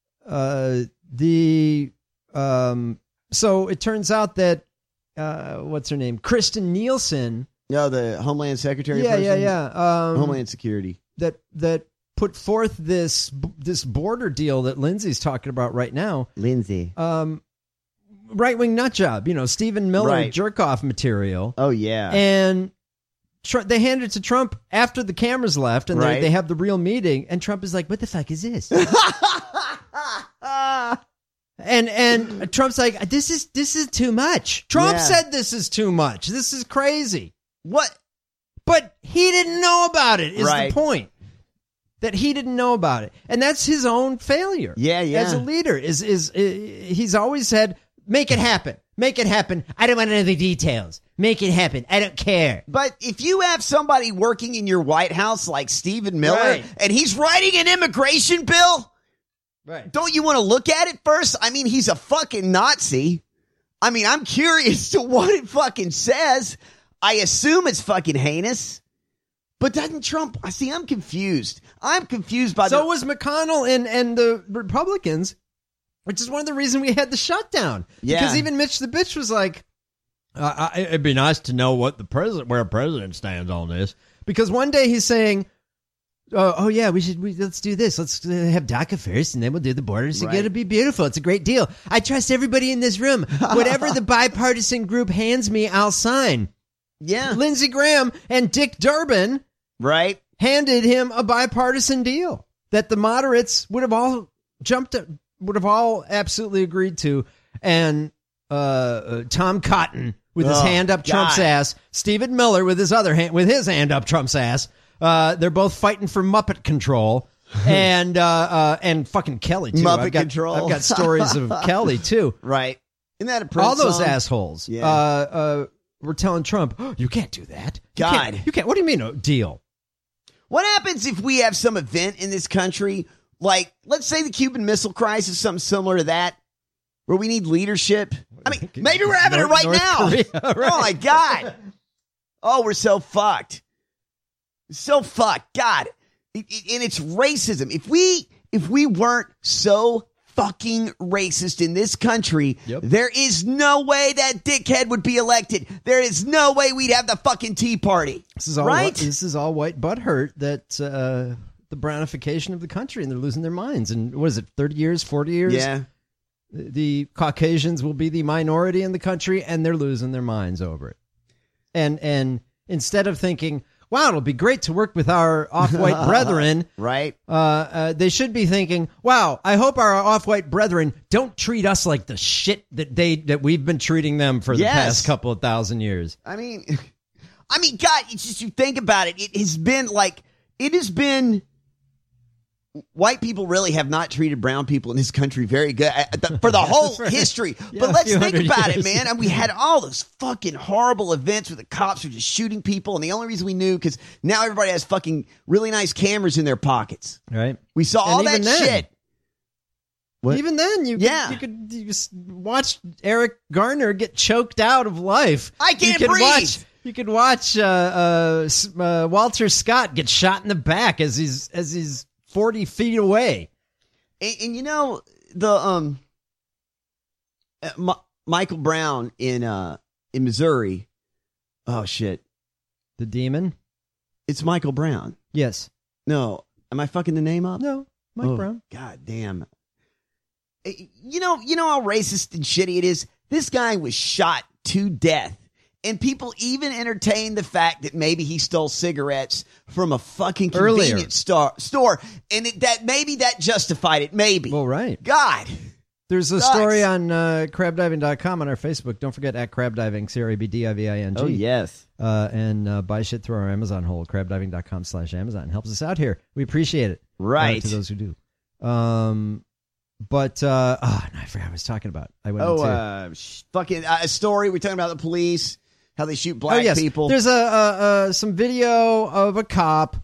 So it turns out that what's her name? Kristen Nielsen. No, the Homeland Secretary. Yeah. Homeland Security. That put forth this border deal that Lindsay's talking about right now. Lindsay. Right-wing nut job, Stephen Miller jerk-off material. Oh, yeah. And they handed it to Trump after the cameras left, and they have the real meeting, and Trump is like, what the fuck is this? And Trump's like, this is too much. Trump said this is too much. This is crazy. What? But he didn't know about it, is the point. That he didn't know about it. And that's his own failure. Yeah. As a leader, is he's always said, make it happen. Make it happen. I don't want to know the details. Make it happen. I don't care. But if you have somebody working in your White House like Stephen Miller, and he's writing an immigration bill, don't you want to look at it first? I mean, he's a fucking Nazi. I mean, I'm curious to what it fucking says. I assume it's fucking heinous. But doesn't Trump... See, I'm confused. I'm confused by So was McConnell and the Republicans... Which is one of the reasons we had the shutdown. Yeah. Because even Mitch the Bitch was like, it'd be nice to know what where a president stands on this. Because one day he's saying, let's do this. Let's have DACA first, and then we'll do the borders. It's going to be beautiful. It's a great deal. I trust everybody in this room. Whatever the bipartisan group hands me, I'll sign. Yeah. Lindsey Graham and Dick Durbin handed him a bipartisan deal that the moderates would have all absolutely agreed to, and Tom Cotton with his hand up Trump's ass, Stephen Miller with his other hand hand up Trump's ass. They're both fighting for Muppet control, and fucking Kelly too. Muppet control. I've got stories of Kelly too. Right? Isn't that a Prince all those song? Assholes? Yeah. We're telling Trump, you can't do that. God, you can't. What do you mean, no deal? What happens if we have some event in this country? Like, let's say the Cuban Missile Crisis, something similar to that, where we need leadership. I mean, maybe we're having it right North now. Korea, Oh, my God. Oh, we're so fucked. So fucked. God. And it's racism. If we weren't so fucking racist in this country, there is no way that dickhead would be elected. There is no way we'd have the fucking Tea Party. This is all this is all white butthurt that the brownification of the country, and they're losing their minds. And what is it, 30 years, 40 years? Yeah. The Caucasians will be the minority in the country, and they're losing their minds over it. And instead of thinking, wow, it'll be great to work with our off-white brethren. Right. They should be thinking, wow, I hope our off-white brethren don't treat us like the shit that we've been treating them for the past couple of thousand years. I mean, God, it's just, you think about it. It has been white people really have not treated brown people in this country very good for the whole history. But let's think about it, man. And we had all those fucking horrible events where the cops were just shooting people. And the only reason we knew, because now everybody has fucking really nice cameras in their pockets. Right. We saw all that shit. What? Even then, you could just watch Eric Garner get choked out of life. I can't breathe. You could watch Walter Scott get shot in the back as he's 40 feet away. And you know, the Michael Brown in Missouri. Oh shit. The demon? It's Michael Brown. Yes. No. Am I fucking the name up? No. Mike Brown. God damn. You know how racist and shitty it is? This guy was shot to death. And people even entertain the fact that maybe he stole cigarettes from a fucking convenience store. And maybe that justified it. Maybe. Well, right. God. There's a story on crabdiving.com on our Facebook. Don't forget at crabdiving, CRABDIVING. Oh, yes. And buy shit through our Amazon hole, crabdiving.com/Amazon. Helps us out here. We appreciate it. Right. To those who do. But I forgot what I was talking about. I went a story. We're talking about the police, how they shoot black people. There's some video of a cop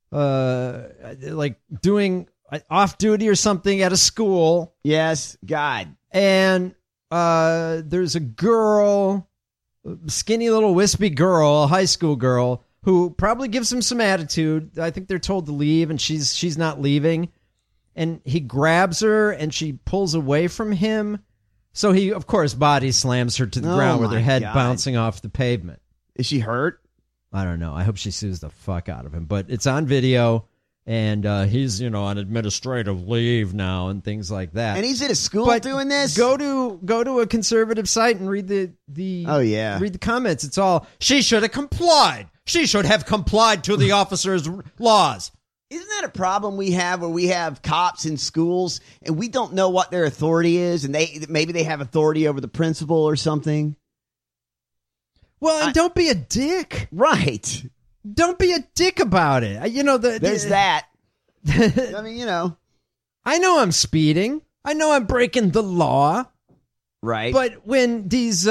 like doing off duty or something at a school. Yes, God. And there's a girl, skinny little wispy girl, a high school girl, who probably gives him some attitude. I think they're told to leave, and she's not leaving. And he grabs her, and she pulls away from him. So he, of course, body slams her to the ground with her head bouncing off the pavement. Is she hurt? I don't know. I hope she sues the fuck out of him. But it's on video, and he's, on administrative leave now and things like that. And he's at a school doing this? Go to a conservative site and read the read the comments. It's all, she should have complied. She should have complied to the officer's laws. Isn't that a problem we have where we have cops in schools and we don't know what their authority is, and maybe they have authority over the principal or something? Well, and don't be a dick. Right. Don't be a dick about it. There's that. I mean, I know I'm speeding. I know I'm breaking the law. Right. But when these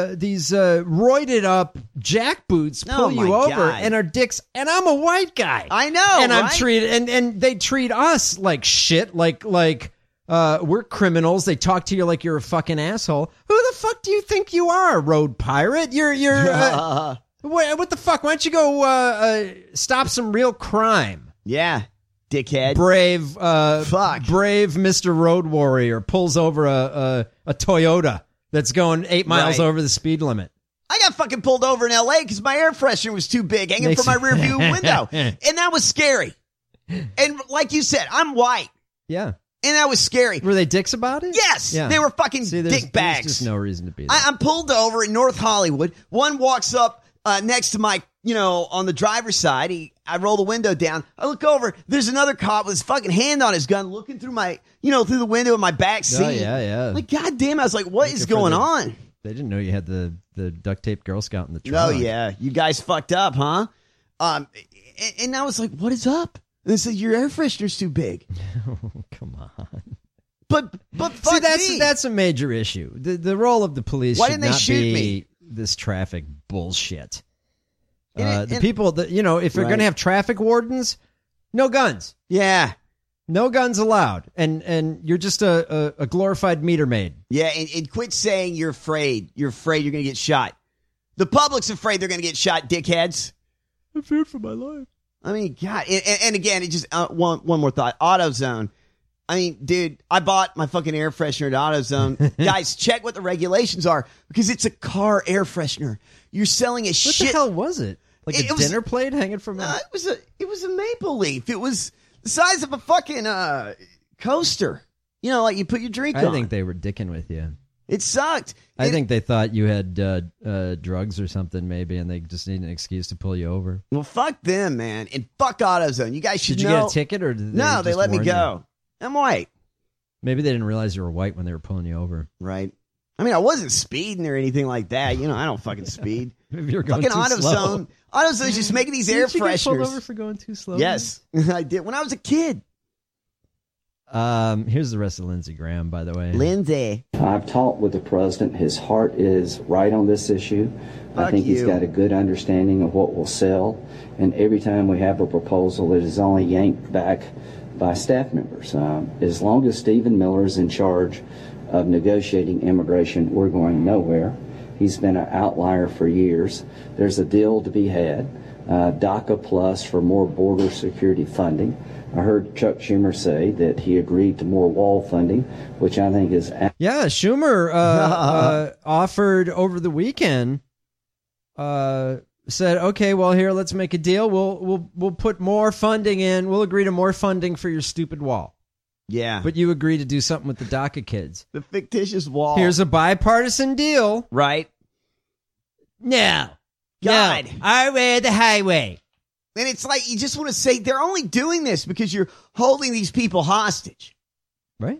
roided up jackboots pull you over and are dicks, and I'm a white guy. I know. And I'm treated, and they treat us like shit, like we're criminals. They talk to you like you're a fucking asshole. Who the fuck do you think you are, road pirate? You're what the fuck? Why don't you go stop some real crime? Yeah. Dickhead. Brave Mr. Road Warrior pulls over a Toyota that's going 8 miles over the speed limit. I got fucking pulled over in L.A. because my air freshener was too big hanging from my rearview window. And that was scary. And like you said, I'm white. Yeah. And that was scary. Were they dicks about it? Yes. Yeah. They were fucking dick bags. There's just no reason to be there. I'm pulled over in North Hollywood. One walks up next to my, on the driver's side. I roll the window down. I look over. There's another cop with his fucking hand on his gun looking through my, through the window of my back seat. Oh, yeah. Like, goddamn. I was like, what is going on? They didn't know you had the duct tape Girl Scout in the trunk. Oh, yeah. You guys fucked up, huh? And I was like, what is up? And they said, your air freshener's too big. Oh, come on. But fuck see, that's a major issue. The role of the police Why should didn't they not shoot be me? This traffic bullshit. The people that, if they're going to have traffic wardens, no guns. Yeah. No guns allowed. And you're just a glorified meter maid. Yeah, and quit saying you're afraid. You're afraid you're going to get shot. The public's afraid they're going to get shot, dickheads. I feared for my life. I mean, God. And again, it just one more thought. AutoZone. I mean, dude, I bought my fucking air freshener at AutoZone. Guys, check what the regulations are because it's a car air freshener. You're selling a shit. What the hell was it? Like a dinner plate hanging from it was a maple leaf. It was the size of a fucking coaster. Like you put your drink on. I think they were dicking with you. It sucked. I think they thought you had drugs or something maybe, and they just need an excuse to pull you over. Well, fuck them, man. And fuck AutoZone. You guys should know. Did you get a ticket or did No, they let me go. I'm white. Maybe they didn't realize you were white when they were pulling you over. Right. I mean, I wasn't speeding or anything like that. I don't fucking speed. Maybe you're going fucking too slow. AutoZone's just making these air fresheners. Did you get pulled over for going too slow? Yes, I did. When I was a kid. Here's the rest of Lindsey Graham, by the way. Lindsey. I've talked with the president. His heart is right on this issue. I think he's got a good understanding of what will sell. And every time we have a proposal, it is only yanked back by staff members. As long as Stephen Miller is in charge of negotiating immigration, we're going nowhere. He's been an outlier for years. There's a deal to be had, DACA Plus for more border security funding. I heard Chuck Schumer say that he agreed to more wall funding, which I think is... Yeah, Schumer offered over the weekend, said, okay, well, here, let's make a deal. We'll put more funding in. We'll agree to more funding for your stupid wall. Yeah. But you agree to do something with the DACA kids. The fictitious wall. Here's a bipartisan deal. Right. No. God. No. Our way or the highway. And it's like, you just want to say, they're only doing this because you're holding these people hostage. Right.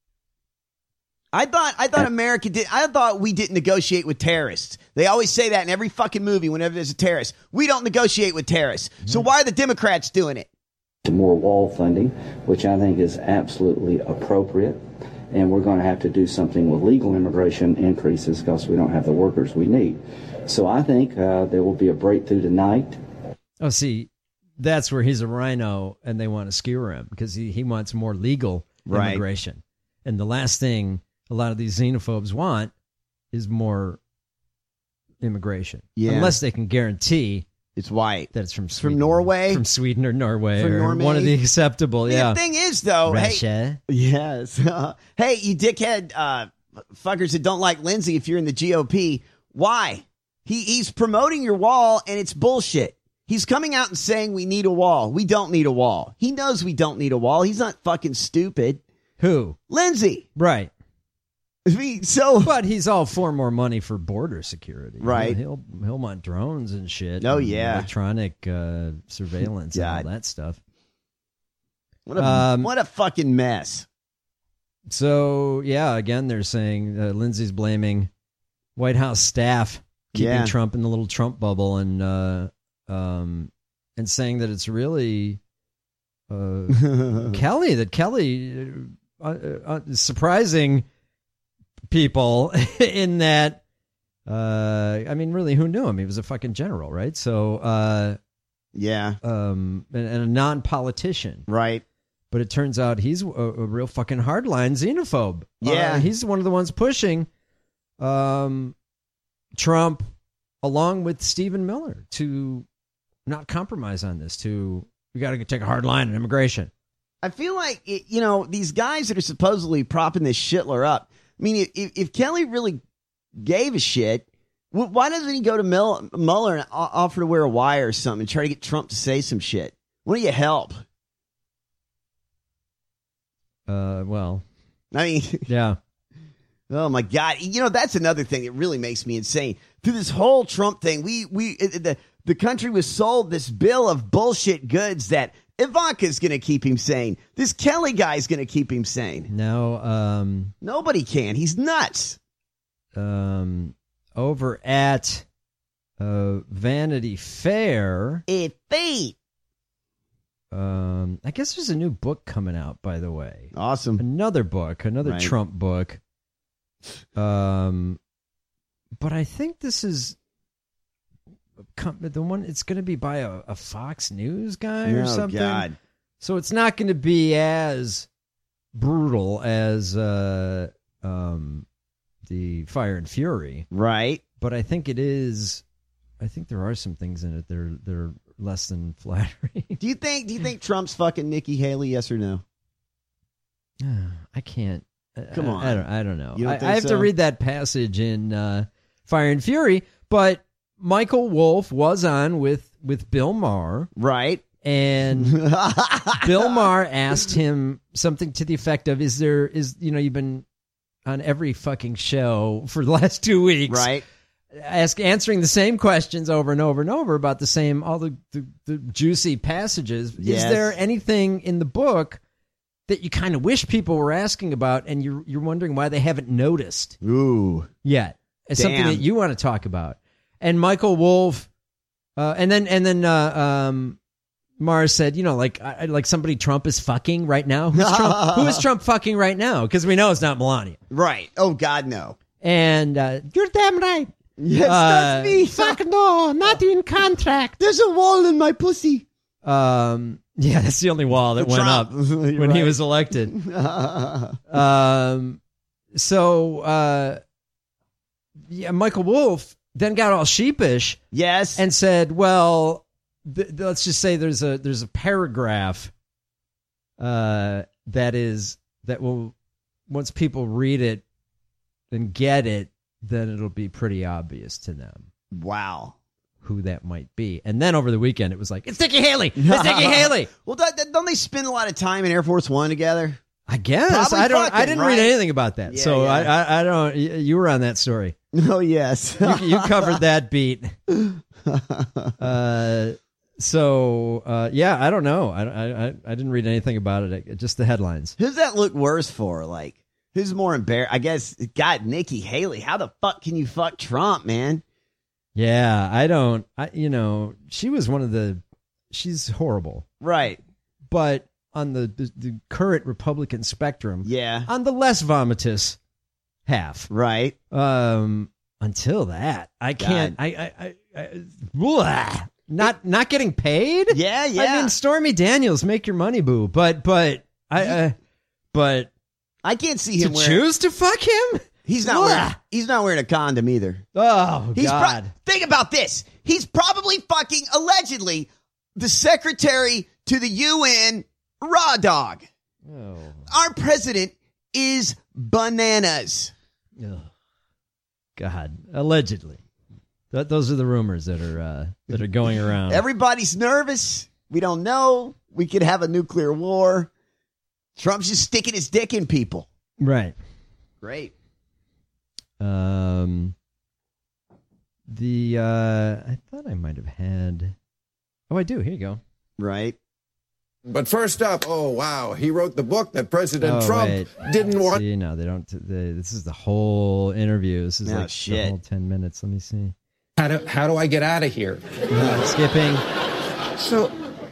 I thought America did. I thought we didn't negotiate with terrorists. They always say that in every fucking movie whenever there's a terrorist. We don't negotiate with terrorists. Mm-hmm. So why are the Democrats doing it? To more wall funding, which I think is absolutely appropriate. and we're going to have to do something with legal immigration increases because we don't have the workers we need. So I think there will be a breakthrough tonight. Oh, see, that's where he's a rhino and they want to skewer him because he wants more legal immigration. And the last thing a lot of these xenophobes want is more immigration. Yeah. Unless they can guarantee it's white. That it's from Sweden. From Norway? From Sweden or Norway. From or Norway? One of the acceptable, The thing is, though, Russia. Hey, yes. Hey, you dickhead fuckers that don't like Lindsey if you're in the GOP, why? He's promoting your wall, and it's bullshit. He's coming out and saying we need a wall. We don't need a wall. He knows we don't need a wall. He's not fucking stupid. Who? Lindsey. Right. But he's all for more money for border security. Right. He'll want drones and shit. Oh, and yeah. electronic surveillance and all that stuff. What a fucking mess. So, yeah, again, they're saying Lindsey's blaming White House staff keeping Trump in the little Trump bubble and saying that it's really Kelly is surprising people in that, I mean, really, who knew him? He was a fucking general, right? So, and a non-politician. Right. But it turns out he's a real fucking hardline xenophobe. Yeah. He's one of the ones pushing Trump along with Stephen Miller to not compromise on this, we got to take a hard line on immigration. I feel like, these guys that are supposedly propping this shitler up, I mean, if Kelly really gave a shit, why doesn't he go to Mueller and offer to wear a wire or something and try to get Trump to say some shit? Why don't you help? Well, I mean, yeah. Oh my God. That's another thing that really makes me insane. Through this whole Trump thing, the country was sold this bill of bullshit goods that Ivanka's going to keep him sane. This Kelly guy's going to keep him sane. No, nobody can. He's nuts. Over at Vanity Fair. I guess there's a new book coming out, by the way. Awesome. Another book, another Right. Trump book. But I think this is the one. It's going to be by a Fox News guy or something. God. So it's not going to be as brutal as the Fire and Fury, right? But I think it is. I think there are some things in it that are less than flattering. Do you think Trump's fucking Nikki Haley? Yes or no? I can't. Come on. I don't know. You don't think I have so? to read that passage in Fire and Fury, but Michael Wolff was on with Bill Maher. Right. And Bill Maher asked him something to the effect of, you've been on every fucking show for the last 2 weeks. Right. Answering the same questions over and over and over about all the juicy passages. Yes. Is there anything in the book that you kind of wish people were asking about and you're wondering why they haven't noticed yet? It's something that you want to talk about. And Michael Wolff, and then Mars said, like somebody Trump is fucking right now. Who is Trump fucking right now? Because we know it's not Melania. Right. Oh, God, no. And you're damn right. Yes, that's me. Fuck no, not in contract. There's a wall in my pussy. Yeah, that's the only wall that went up when he was elected. Michael Wolff then got all sheepish. Yes. And said, well, let's just say there's a paragraph that will, once people read it and get it, then it'll be pretty obvious to them. Wow. Who that might be. And then over the weekend, it was like, it's Nikki Haley! It's Nikki Haley! Well, don't they spend a lot of time in Air Force One together? I guess. I didn't read anything about that. Yeah, so yeah. I don't, you were on that story. Oh, yes. You covered that beat. Yeah, I don't know. I didn't read anything about it. Just the headlines. Who's that look worse for? Like, who's more embarrassed? I guess, God, Nikki Haley. How the fuck can you fuck Trump, man? Yeah, she was she's horrible. Right. But the current Republican spectrum. Yeah. On the less vomitous half. Right. Until that, I can't. Not getting paid. Yeah. I mean, Stormy Daniels, make your money, boo. But I can't see him choose to fuck him. He's not wearing a condom either. Oh, God. Think about this. He's probably fucking, allegedly, the secretary to the UN raw dog. Oh. Our president is bananas. Oh. God, allegedly. Those are the rumors that are going around. Everybody's nervous. We don't know. We could have a nuclear war. Trump's just sticking his dick in people. Right. Great. I thought I might have had. Oh, I do. Here you go. Right. But first up, oh wow, he wrote the book that President Trump didn't want. See, no, they don't. This is the whole interview. This is the whole 10 minutes. Let me see. How do I get out of here? Skipping. So,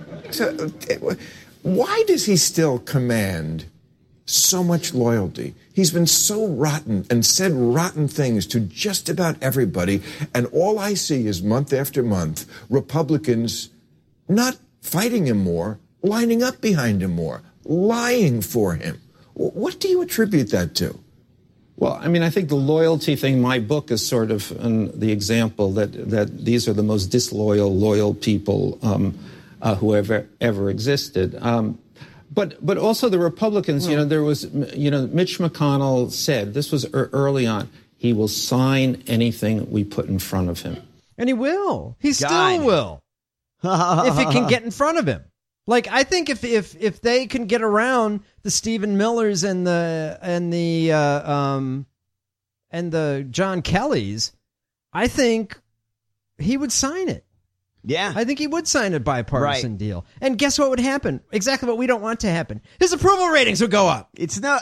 why does he still command so much loyalty? He's been so rotten and said rotten things to just about everybody, and all I see is month after month, Republicans not fighting him more, lining up behind him more, lying for him. What do you attribute that to? Well, I mean, I think the loyalty thing, my book is sort of the example that these are the most disloyal, loyal people who ever existed. But also the Republicans, there was, Mitch McConnell said, this was early on, he will sign anything we put in front of him. And he will. He still will. If it can get in front of him. Like, I think if they can get around the Stephen Millers and the John Kellys, I think he would sign it. Yeah. I think he would sign a bipartisan deal. And guess what would happen? Exactly what we don't want to happen. His approval ratings would go up.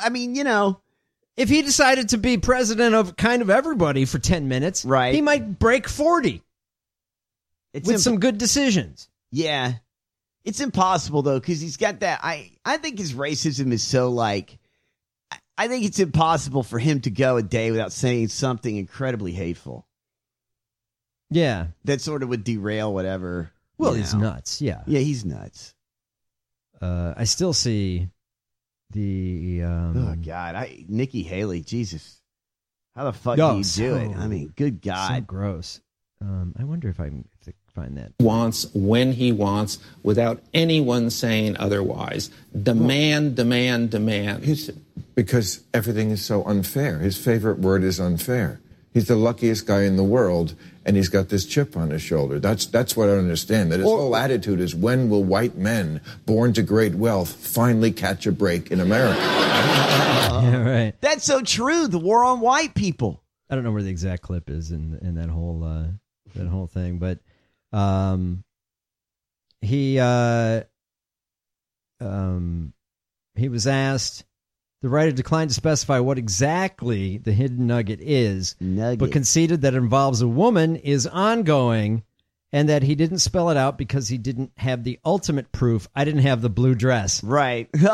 If he decided to be president of kind of everybody for 10 minutes, he might break 40 with some good decisions. Yeah. It's impossible, though, because he's got that. I think his racism is so, I think it's impossible for him to go a day without saying something incredibly hateful. Yeah. That sort of would derail whatever. Well, he's nuts, yeah. Yeah, he's nuts. I still see the... oh, God. Nikki Haley, Jesus. How the fuck do you do it? I mean, good God. So gross. I wonder if I can find that. Wants when he wants without anyone saying otherwise. Demand. Because everything is so unfair. His favorite word is unfair. He's the luckiest guy in the world, and he's got this chip on his shoulder. That's what I understand. That his whole attitude is, when will white men born to great wealth finally catch a break in America? Yeah, right. That's so true. The war on white people. I don't know where the exact clip is in that whole thing, but he was asked. The writer declined to specify what exactly the hidden nugget is, but conceded that it involves a woman is ongoing, and that he didn't spell it out because he didn't have the ultimate proof. I didn't have the blue dress. Right. Man,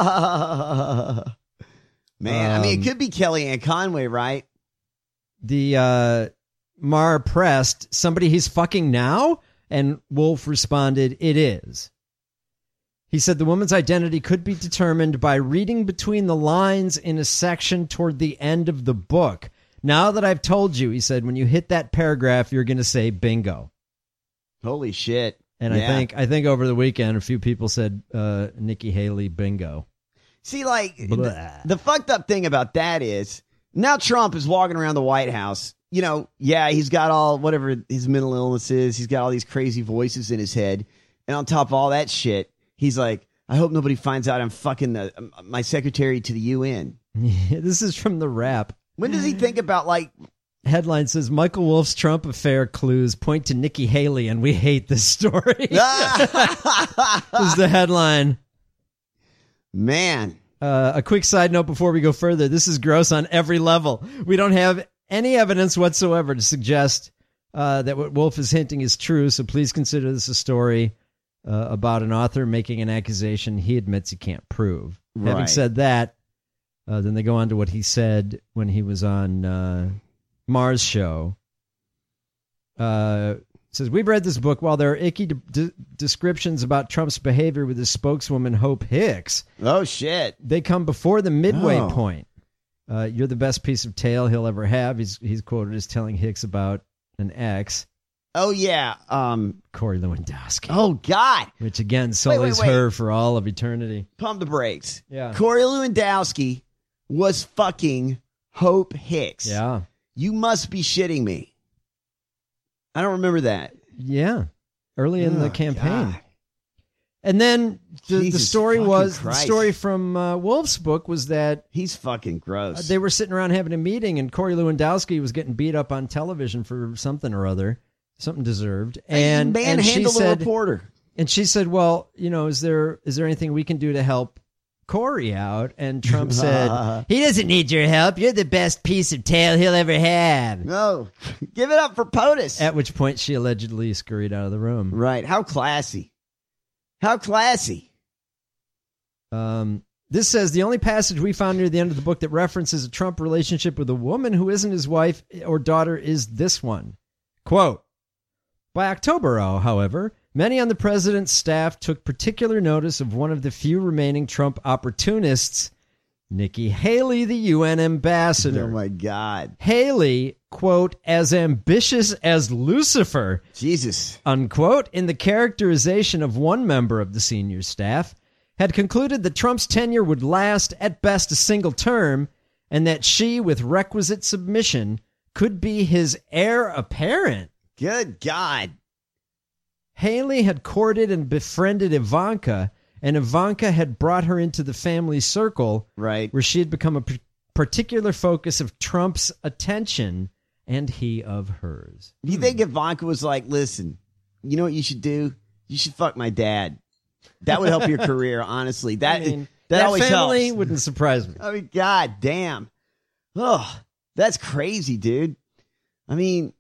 I mean, it could be Kellyanne Conway, right? The Maher pressed, somebody he's fucking now? And Wolf responded, it is. He said the woman's identity could be determined by reading between the lines in a section toward the end of the book. Now that I've told you, he said, when you hit that paragraph, you're going to say bingo. Holy shit. And yeah. I think over the weekend, a few people said Nikki Haley bingo. See, the fucked up thing about that is now Trump is walking around the White House. He's got all whatever his mental illness is. He's got all these crazy voices in his head. And on top of all that shit, he's like, I hope nobody finds out I'm fucking my secretary to the UN. Yeah, this is from The Wrap. When does he think about, Headline says, Michael Wolff's Trump affair clues point to Nikki Haley, and we hate this story. This is the headline. Man. A quick side note before we go further. This is gross on every level. We don't have any evidence whatsoever to suggest that what Wolff is hinting is true, so please consider this a story about an author making an accusation he admits he can't prove. Right. Having said that, then they go on to what he said when he was on Mars show. Says, we've read this book. While there are icky descriptions about Trump's behavior with his spokeswoman, Hope Hicks. Oh, shit. They come before the midway point. You're the best piece of tail he'll ever have. He's quoted as telling Hicks about an ex. Oh, yeah. Corey Lewandowski. Oh, God. Which, again, sullies her for all of eternity. Pump the brakes. Yeah. Corey Lewandowski was fucking Hope Hicks. Yeah. You must be shitting me. I don't remember that. Yeah. Early in the campaign. God. And then the story from Wolf's book was that he's fucking gross. They were sitting around having a meeting, and Corey Lewandowski was getting beat up on television for something or other, something deserved. And she said, a reporter. And she said, "Well, is there anything we can do to help Corey out?" And Trump said, "He doesn't need your help. You're the best piece of tail he'll ever have." No, give it up for POTUS. At which point she allegedly scurried out of the room. Right. How classy. How classy. This says, the only passage we found near the end of the book that references a Trump relationship with a woman who isn't his wife or daughter is this one. Quote, by October, however, many on the president's staff took particular notice of one of the few remaining Trump opportunists, Nikki Haley, the UN ambassador. Oh, my God. Haley, quote, as ambitious as Lucifer, Jesus, unquote, in the characterization of one member of the senior staff, had concluded that Trump's tenure would last at best a single term and that she, with requisite submission, could be his heir apparent. Good God. Haley had courted and befriended Ivanka, and Ivanka had brought her into the family circle, right, where she had become a particular focus of Trump's attention, and he of hers. Do you think Ivanka was like, listen, you know what you should do? You should fuck my dad. That would help your career, honestly. That always family helps. Wouldn't surprise me. I mean, God damn. Oh, that's crazy, dude. I mean,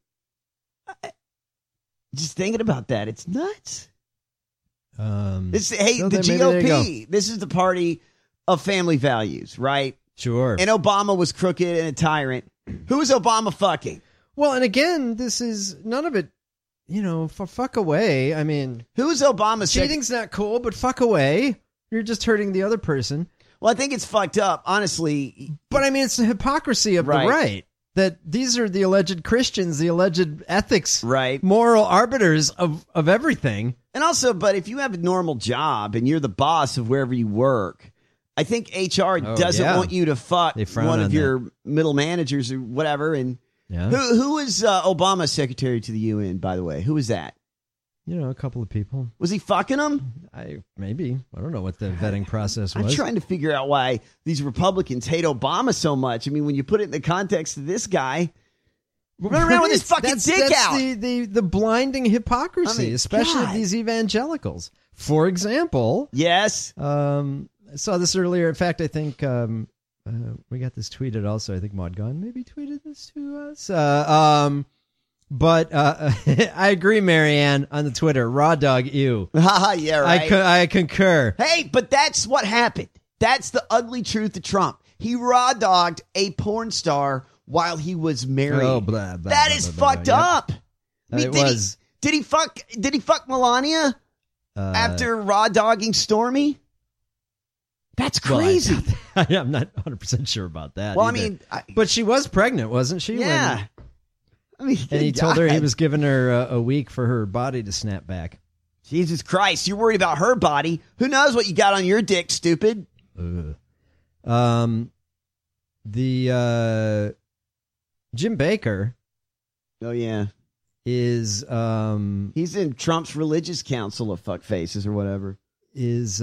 just thinking about that, it's nuts. The GOP, this is the party of family values, right? Sure. And Obama was crooked and a tyrant. Who is Obama fucking? Well, and again, this is none of it, fuck away. I mean, who is Obama? Cheating's not cool, but fuck away. You're just hurting the other person. Well, I think it's fucked up, honestly. But I mean, it's the hypocrisy of the right. That these are the alleged Christians, the alleged ethics, moral arbiters of everything. And also, but if you have a normal job and you're the boss of wherever you work, I think HR doesn't want you to fuck one of your middle managers or whatever. And who was Obama's secretary to the UN, by the way? Who was that? A couple of people. Was he fucking them? Maybe. I don't know what the vetting process was. I'm trying to figure out why these Republicans hate Obama so much. I mean, when you put it in the context of this guy, running around with his fucking dick out. The blinding hypocrisy, especially of these evangelicals. For example, yes, I saw this earlier. In fact, I think we got this tweeted also. I think Maud Gunn maybe tweeted this to us. But I agree, Marianne, on the Twitter. Raw dog, ew. Yeah, right. I concur. Hey, but that's what happened. That's the ugly truth of Trump. He raw dogged a porn star while he was married. Oh, blah, blah, that blah, is blah, fucked blah, up. I mean, did he fuck Melania after raw dogging Stormy? That's crazy. Well, I'm not 100% sure about that. Well, either. I mean, but she was pregnant, wasn't she? Yeah. And he told her he was giving her a week for her body to snap back. Jesus Christ, you're worried about her body. Who knows what you got on your dick, stupid? The Jim Baker. Oh, yeah. Is he's in Trump's religious council of fuckfaces or whatever. Is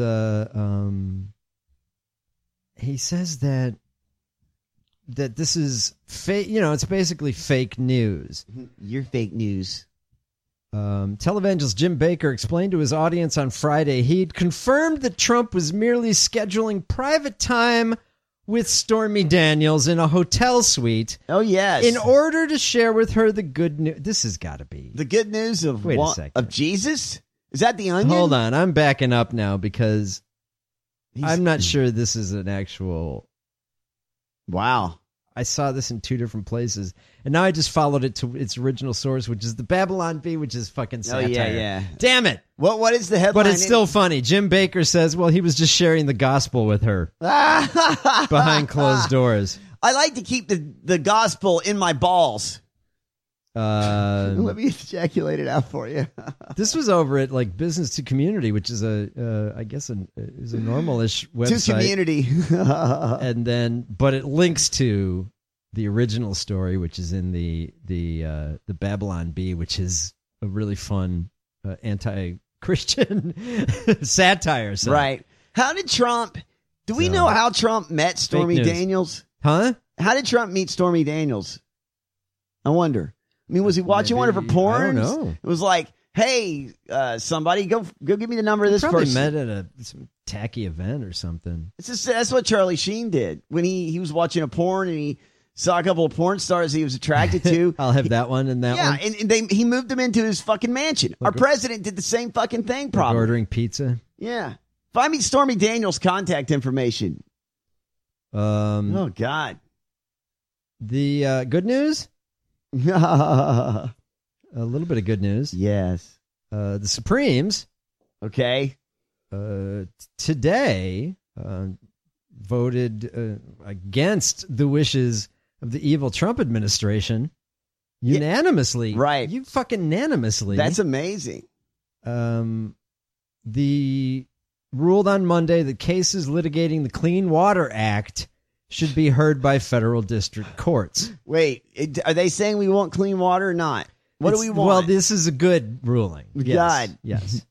he says that this is fake, it's basically fake news. You're fake news. Televangelist Jim Baker explained to his audience on Friday he'd confirmed that Trump was merely scheduling private time with Stormy Daniels in a hotel suite. Oh, yes. In order to share with her the good news. This has got to be the good news of Wait a second. Of Jesus? Is that the Onion? Hold on, I'm backing up now because I'm not sure this is an actual. Wow. I saw this in 2 different places, and now I just followed it to its original source, which is the Babylon Bee, which is fucking satire. Oh, yeah. Damn it. What is the headline? But it's still funny. Jim Baker says, well, he was just sharing the gospel with her behind closed doors. I like to keep the gospel in my balls. Let me ejaculate it out for you. This was over at like Business to Community, which is I guess is a normal-ish website. To Community. And then, but it links to the original story, which is in the Babylon Bee, which is a really fun anti-Christian satire. So. Right. How did Trump? Do we know how Trump met Stormy Daniels? Huh? How did Trump meet Stormy Daniels? I wonder. I mean, was he watching one of her porns? I don't know. It was like, hey, somebody, go give me the number of this Probably person. met at some tacky event or something. That's what Charlie Sheen did when he was watching a porn and he saw a couple of porn stars he was attracted to. I'll have that one and that one. Yeah, and he moved them into his fucking mansion. Our president did the same fucking thing, probably. Ordering pizza. Yeah. Find me Stormy Daniels' contact information. Oh, God. The good news? A little bit of good news. Yes. The Supremes. Okay. Today voted against the wishes of the evil Trump administration unanimously. Right. You fucking unanimously. That's amazing. The ruled on Monday that cases litigating the Clean Water Act should be heard by federal district courts. Wait, are they saying we want clean water or not? What do we want? Well, this is a good ruling. Yes, God. Yes.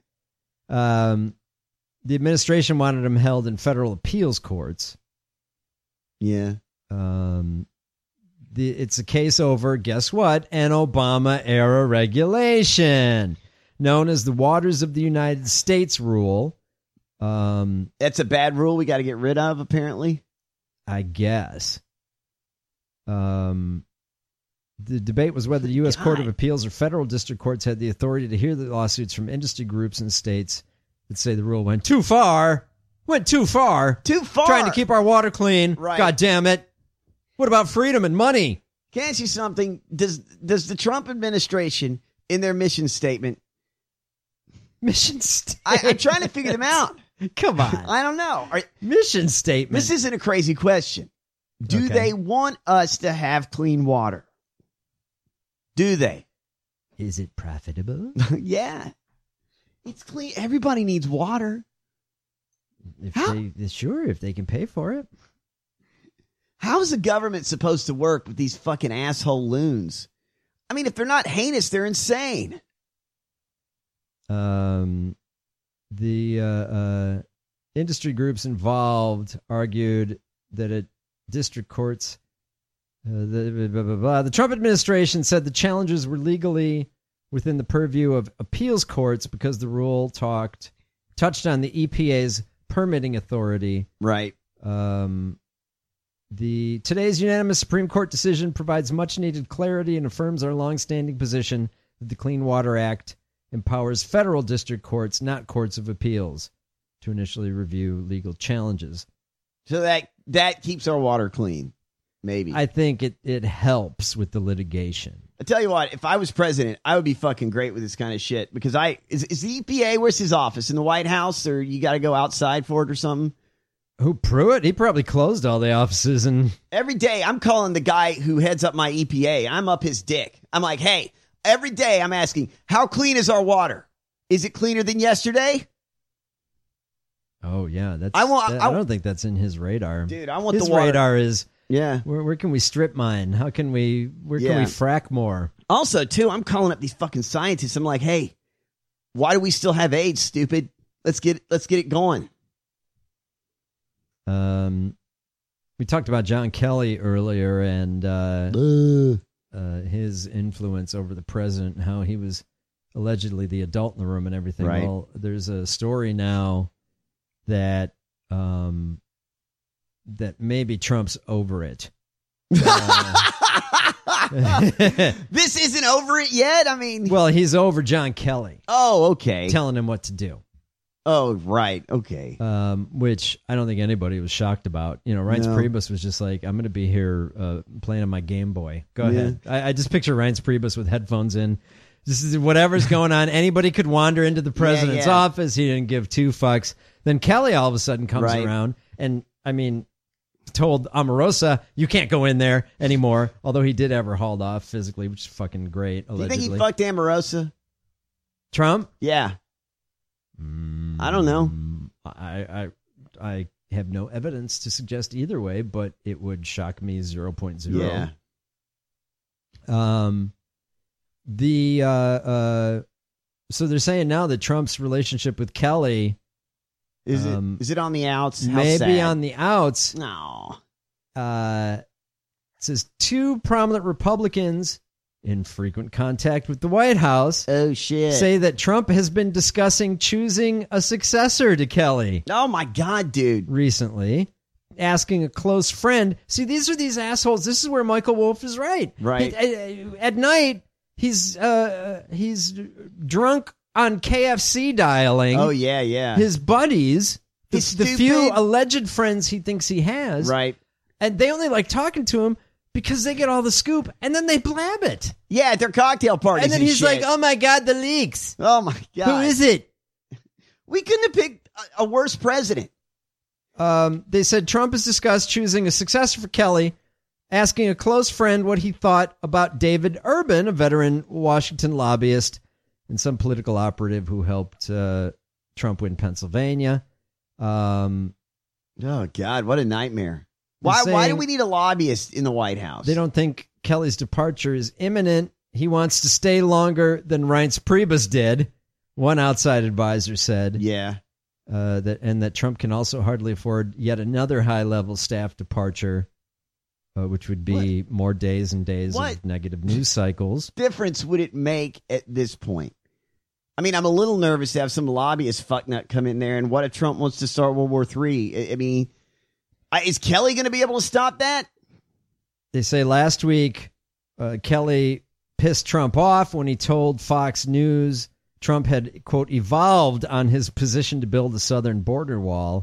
The administration wanted them held in federal appeals courts. Yeah. It's a case over, guess what? An Obama-era regulation known as the Waters of the United States rule. That's a bad rule we got to get rid of, apparently. I guess. The debate was whether the U.S. Court of Appeals or federal district courts had the authority to hear the lawsuits from industry groups and states that say the rule went too far. Too far. Trying to keep our water clean. Right. God damn it. What about freedom and money? Can I ask you something? Does the Trump administration, in their mission statement... I'm trying to figure them out. Come on. I don't know. Mission statement. This isn't a crazy question. Do they want us to have clean water? Do they? Is it profitable? Yeah. It's clean. Everybody needs water. If they can pay for it. How is the government supposed to work with these fucking asshole loons? I mean, if they're not heinous, they're insane. The industry groups involved argued that at district courts, the Trump administration said the challenges were legally within the purview of appeals courts because the rule touched on the EPA's permitting authority. Right. Today's unanimous Supreme Court decision provides much needed clarity and affirms our longstanding position that the Clean Water Act empowers federal district courts, not courts of appeals, to initially review legal challenges. So that keeps our water clean, maybe. I think it helps with the litigation. I tell you what, if I was president, I would be fucking great with this kind of shit because is the EPA, where's his office? In the White House, or you got to go outside for it or something? Who, Pruitt? He probably closed all the offices. And every day I'm calling the guy who heads up my EPA. I'm up his dick. I'm like, hey, every day I'm asking, how clean is our water? Is it cleaner than yesterday? Oh, yeah. I don't think that's in his radar. Dude, I want his the water. radar is, yeah. Where can we strip mine? Where can we frack more? Also, too, I'm calling up these fucking scientists. I'm like, hey, why do we still have AIDS, stupid? Let's get it going. We talked about John Kelly earlier and his influence over the president and how he was allegedly the adult in the room and everything. Right. Well, there's a story now that that maybe Trump's over it. This isn't over it yet? I mean... Well, he's over John Kelly. Oh, okay. Telling him what to do. Oh, right. Okay. Which I don't think anybody was shocked about. You know, Reince Priebus was just like, I'm going to be here playing on my Game Boy. Go ahead. I just picture Reince Priebus with headphones in. This is whatever's going on. Anybody could wander into the president's office. He didn't give two fucks. Then Kelly all of a sudden comes around and, I mean, told Omarosa, you can't go in there anymore. Although he did have her hauled off physically, which is fucking great, allegedly. Do you think he fucked Omarosa? Trump? Yeah. I don't know. I have no evidence to suggest either way, but it would shock me 0.0. Yeah. So they're saying now that Trump's relationship with Kelly is it on the outs? How maybe sad. on the outs. No. It says two prominent Republicans in frequent contact with the White House say that Trump has been discussing choosing a successor to Kelly. Oh my God, dude. Recently, asking a close friend. See, these are these assholes. This is where Michael Wolff is right. Right. At night, he's drunk on KFC dialing. Oh, yeah. His buddies, the few stupid. alleged friends he thinks he has. Right. And they only like talking to him because they get all the scoop, and then they blab it. Yeah, at their cocktail parties. And then he's shit. like, oh my God, the leaks. Oh my God. Who is it? We couldn't have picked a worse president. They said Trump has discussed choosing a successor for Kelly, asking a close friend what he thought about David Urban, a veteran Washington lobbyist and some political operative who helped Trump win Pennsylvania. Oh, God, what a nightmare. Why do we need a lobbyist in the White House? They don't think Kelly's departure is imminent. He wants to stay longer than Reince Priebus did, one outside advisor said. Yeah. That Trump can also hardly afford yet another high-level staff departure, which would be more days and days of negative news cycles. Difference would it make at this point? I mean, I'm a little nervous to have some lobbyist fucknut come in there, and what if Trump wants to start World War III? I mean... is Kelly going to be able to stop that? They say last week Kelly pissed Trump off when he told Fox News Trump had, quote, evolved on his position to build a southern border wall.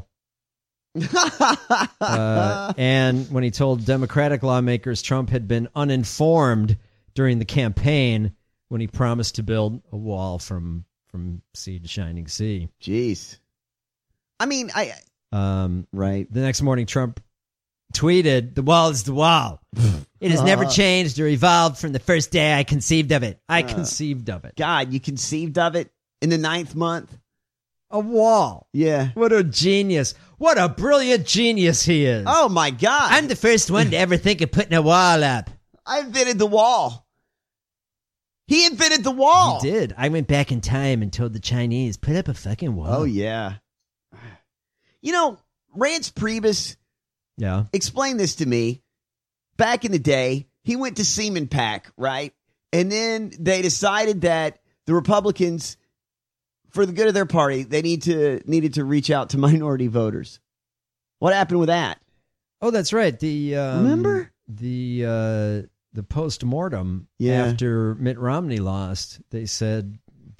And when he told Democratic lawmakers Trump had been uninformed during the campaign when he promised to build a wall from sea to shining sea. Jeez. I mean, right. The next morning, Trump tweeted, "The wall is the wall. It has never changed or evolved from the first day I conceived of it. I conceived of it." God, you conceived of it in the 9th month? A wall. Yeah. What a genius. What a brilliant genius he is. Oh, my God. I'm the first one to ever think of putting a wall up. I invented the wall. He invented the wall. He did. I went back in time and told the Chinese, put up a fucking wall. Oh, yeah. You know, Reince Priebus, explain this to me. Back in the day, he went to Seaman Pack, right? And then they decided that the Republicans, for the good of their party, they needed to reach out to minority voters. What happened with that? Oh, that's right. Remember? The post-mortem after Mitt Romney lost, they said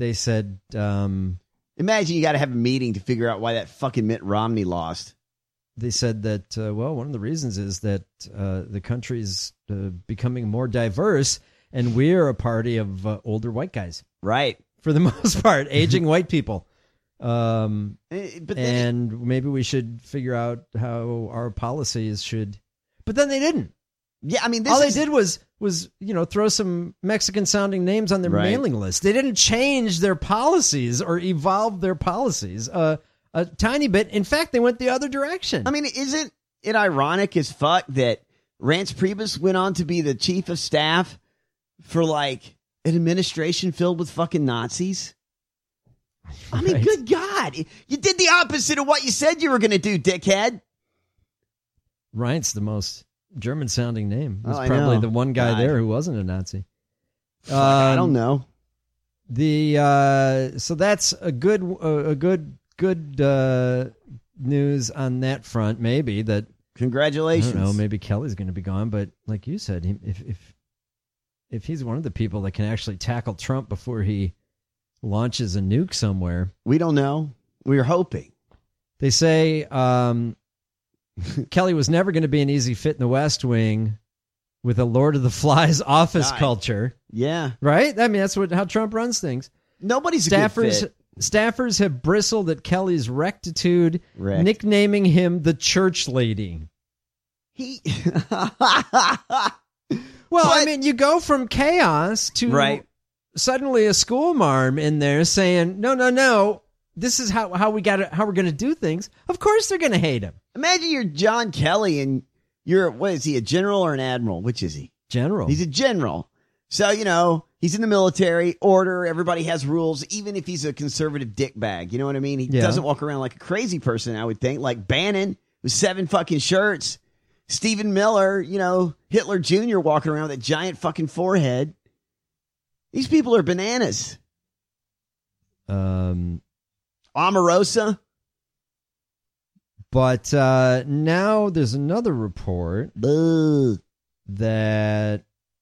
imagine you got to have a meeting to figure out why that fucking Mitt Romney lost. They said that, one of the reasons is that the country's becoming more diverse, and we're a party of older white guys. Right. For the most part, aging white people. And maybe we should figure out how our policies should... But then they didn't. Yeah, I mean, they did was throw some Mexican-sounding names on their mailing list. They didn't change their policies or evolve their policies a tiny bit. In fact, they went the other direction. I mean, isn't it ironic as fuck that Reince Priebus went on to be the chief of staff for, like, an administration filled with fucking Nazis? I mean, good God. You did the opposite of what you said you were going to do, dickhead. Reince, the most German-sounding name. He's probably the one guy there who wasn't a Nazi. I don't know. So that's a good news on that front. Maybe that. Congratulations. I don't know. Maybe Kelly's going to be gone, but like you said, if if he's one of the people that can actually tackle Trump before he launches a nuke somewhere. We don't know. We're hoping. They say Kelly was never going to be an easy fit in the West Wing with a Lord of the Flies office culture. Yeah. Right? I mean, that's how Trump runs things. Nobody's a good fit. Staffers have bristled at Kelly's rectitude, nicknaming him the church lady. I mean, you go from chaos to suddenly a school marm in there saying, no, this is how we're going to do things. Of course they're going to hate him. Imagine you're John Kelly and you're, what is he, a general or an admiral? Which is he? General. He's a general. So, he's in the military, order, everybody has rules, even if he's a conservative dickbag. You know what I mean? He doesn't walk around like a crazy person, I would think, like Bannon with 7 fucking shirts. Stephen Miller, Hitler Jr. walking around with a giant fucking forehead. These people are bananas. Omarosa. But now there's another report that,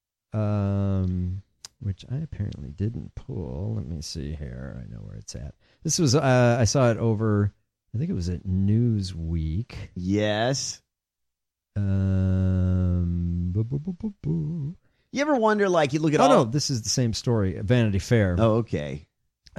which I apparently didn't pull. Let me see here. I know where it's at. This was, I saw it over, I think it was at Newsweek. Yes. You ever wonder, like, you look at no, this is the same story, Vanity Fair. Oh, okay.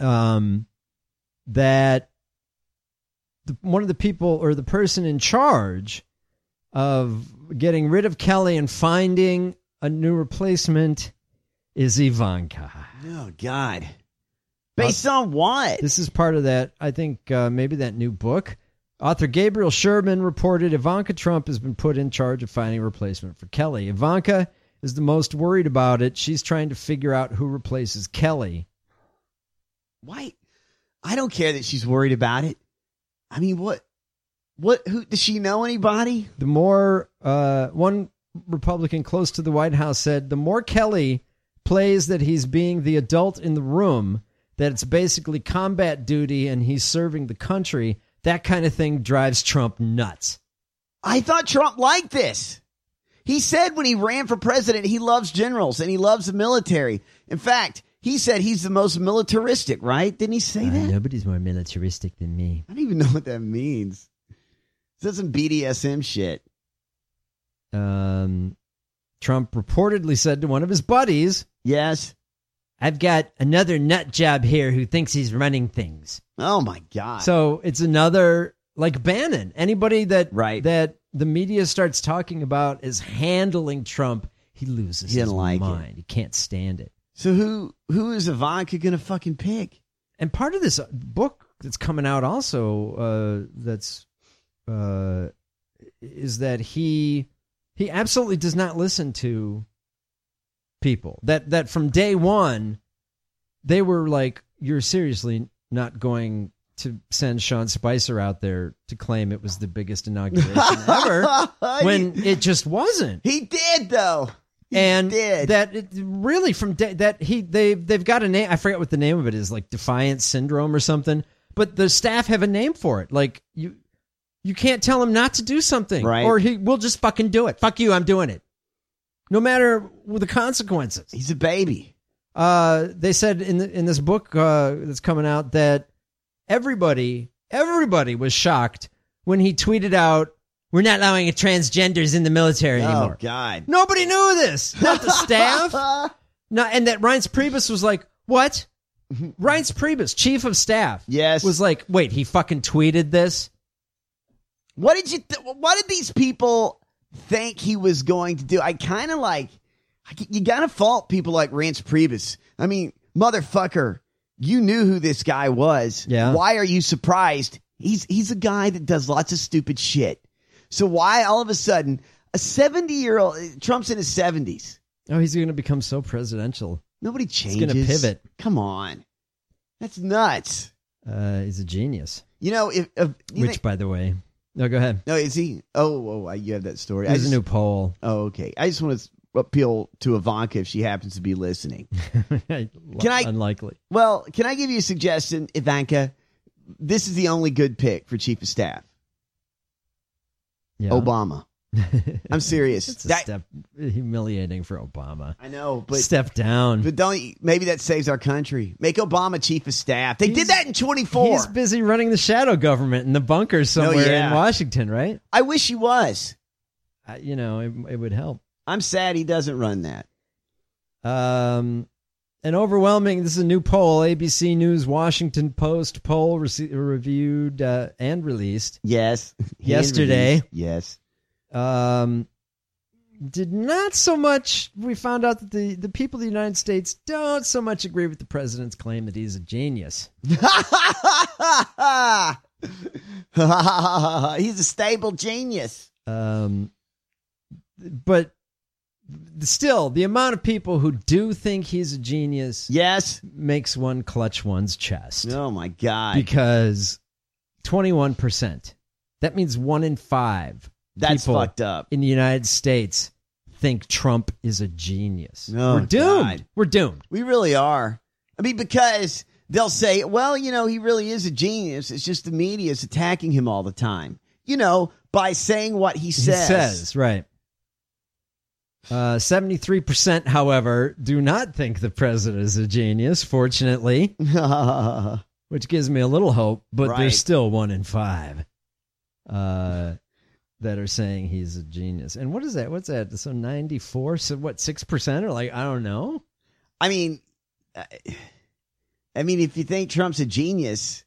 That one of the people or the person in charge of getting rid of Kelly and finding a new replacement is Ivanka. Oh, God. Based on what? This is part of that, I think, maybe that new book. Author Gabriel Sherman reported Ivanka Trump has been put in charge of finding a replacement for Kelly. Ivanka is the most worried about it. She's trying to figure out who replaces Kelly. Why? I don't care that she's worried about it. I mean, who does she know anybody? The more, one Republican close to the White House said, the more Kelly plays that he's being the adult in the room, that it's basically combat duty and he's serving the country, that kind of thing drives Trump nuts. I thought Trump liked this. He said when he ran for president, he loves generals and he loves the military. In fact, he said he's the most militaristic, right? Didn't he say that? Nobody's more militaristic than me. I don't even know what that means. This is some BDSM shit. Trump reportedly said to one of his buddies, yes, I've got another nut job here who thinks he's running things. Oh, my God. So it's another, like Bannon. Anybody that the media starts talking about as handling Trump, he loses his mind. He can't stand it. So who is Ivanka going to fucking pick? And part of this book that's coming out also is that he absolutely does not listen to people. That from day one, they were like, you're seriously not going to send Sean Spicer out there to claim it was the biggest inauguration ever when it just wasn't. He did, though. And that it really from that they've got a name. I forget what the name of it is, like Defiance Syndrome or something. But the staff have a name for it. Like you can't tell him not to do something, right? Or he will just fucking do it. Fuck you, I'm doing it, no matter the consequences. He's a baby. They said in this book that's coming out that everybody was shocked when he tweeted out, "We're not allowing transgenders in the military anymore." Oh, God. Nobody knew this. Not the staff. And that Reince Priebus was like, what? Reince Priebus, chief of staff. Yes. Was like, wait, he fucking tweeted this? What did these people think he was going to do? I kind of like, you got to fault people like Reince Priebus. I mean, motherfucker, you knew who this guy was. Yeah. Why are you surprised? He's a guy that does lots of stupid shit. So why all of a sudden a 70-year-old Trump's in his 70s? Oh, he's going to become so presidential. Nobody changes. He's going to pivot. Come on, that's nuts. He's a genius. You know, by the way, no, go ahead. No, is he? Oh, you have that story. There's a new poll. Oh, okay. I just want to appeal to Ivanka if she happens to be listening. Unlikely. Well, can I give you a suggestion, Ivanka? This is the only good pick for chief of staff. Yeah. Obama. I'm serious. It's a step humiliating for Obama. I know, but step down. But maybe that saves our country. Make Obama chief of staff. They did that in 24. He's busy running the shadow government in the bunker somewhere in Washington, right? I wish he was. It would help. I'm sad he doesn't run that. An overwhelming, this is a new poll, ABC News Washington Post poll reviewed and released. Yes. Yesterday. Yes. Did not so much, we found out that the people of the United States don't so much agree with the president's claim that he's a genius. He's a stable genius. But still, the amount of people who do think he's a genius makes one clutch one's chest. Oh, my God. Because 21%. That means 1 in 5 That's people fucked up. in the United States think Trump is a genius. Oh, we're doomed. God. We're doomed. We really are. I mean, because they'll say, well, he really is a genius. It's just the media is attacking him all the time. By saying what he says. He says, right. 73%, however, do not think the president is a genius, fortunately. Which gives me a little hope, but there's still 1 in 5 that are saying he's a genius. And what is that? What's that? So 94? So what, 6% are like, I don't know? I mean, if you think Trump's a genius,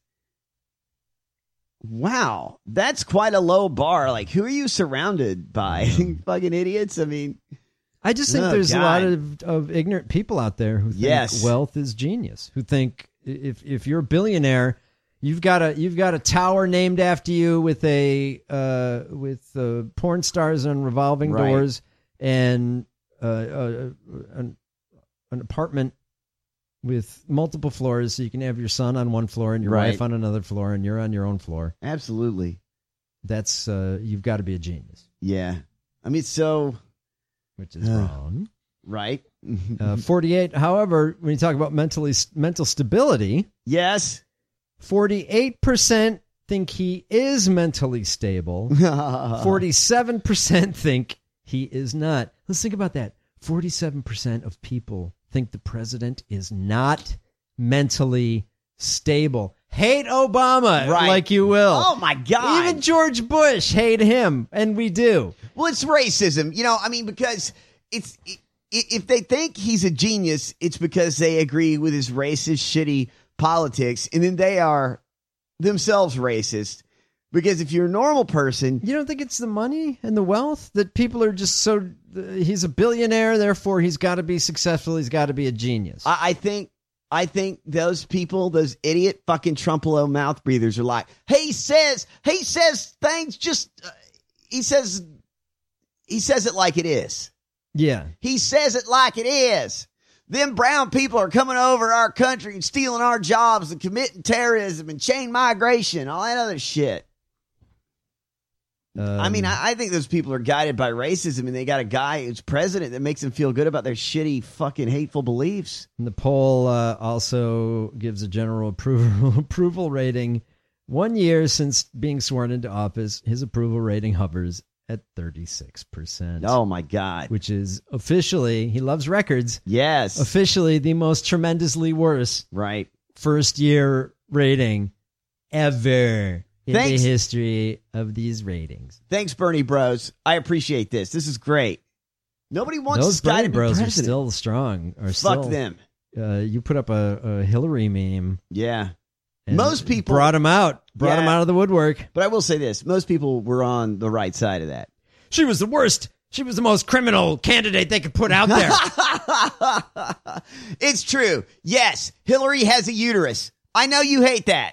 wow, that's quite a low bar. Like, who are you surrounded by? Fucking idiots? I mean... I just think there's a lot of ignorant people out there who think wealth is genius, who think if you're a billionaire, you've got a tower named after you with porn stars on revolving doors and an apartment with multiple floors, so you can have your son on one floor and your wife on another floor, and you're on your own floor. Absolutely, that's you've got to be a genius. Yeah, I mean, so. Which is wrong. Right. 48. However, when you talk about mental stability. Yes. 48% think he is mentally stable. 47% think he is not. Let's think about that. 47% of people think the president is not mentally stable. Hate Obama like you will. Oh, my God. Even George Bush, hate him. And we do. Well, it's racism. Because if they think he's a genius, it's because they agree with his racist, shitty politics. And then they are themselves racist. Because if you're a normal person... You don't think it's the money and the wealth that people are just so... he's a billionaire, therefore he's got to be successful, he's got to be a genius. I think those people, those idiot fucking Trumpolo mouth breathers are like, he says things just, he says it like it is. Yeah. He says it like it is. Them brown people are coming over our country and stealing our jobs and committing terrorism and chain migration, all that other shit. I think those people are guided by racism, and they got a guy who's president that makes them feel good about their shitty, fucking hateful beliefs. And the poll also gives a general approval rating. 1 year since being sworn into office, his approval rating hovers at 36%. Oh, my God. Which is officially, he loves records. Yes. Officially the most tremendously worse first year rating ever. In the history of these ratings. Thanks, Bernie Bros. I appreciate this. This is great. Nobody wants those this guy Bernie to be Bros president. are still strong. Fuck them. You put up a Hillary meme. Yeah. Most people brought him out. Brought him out of the woodwork. But I will say this. Most people were on the right side of that. She was the worst. She was the most criminal candidate they could put out there. It's true. Yes. Hillary has a uterus. I know you hate that.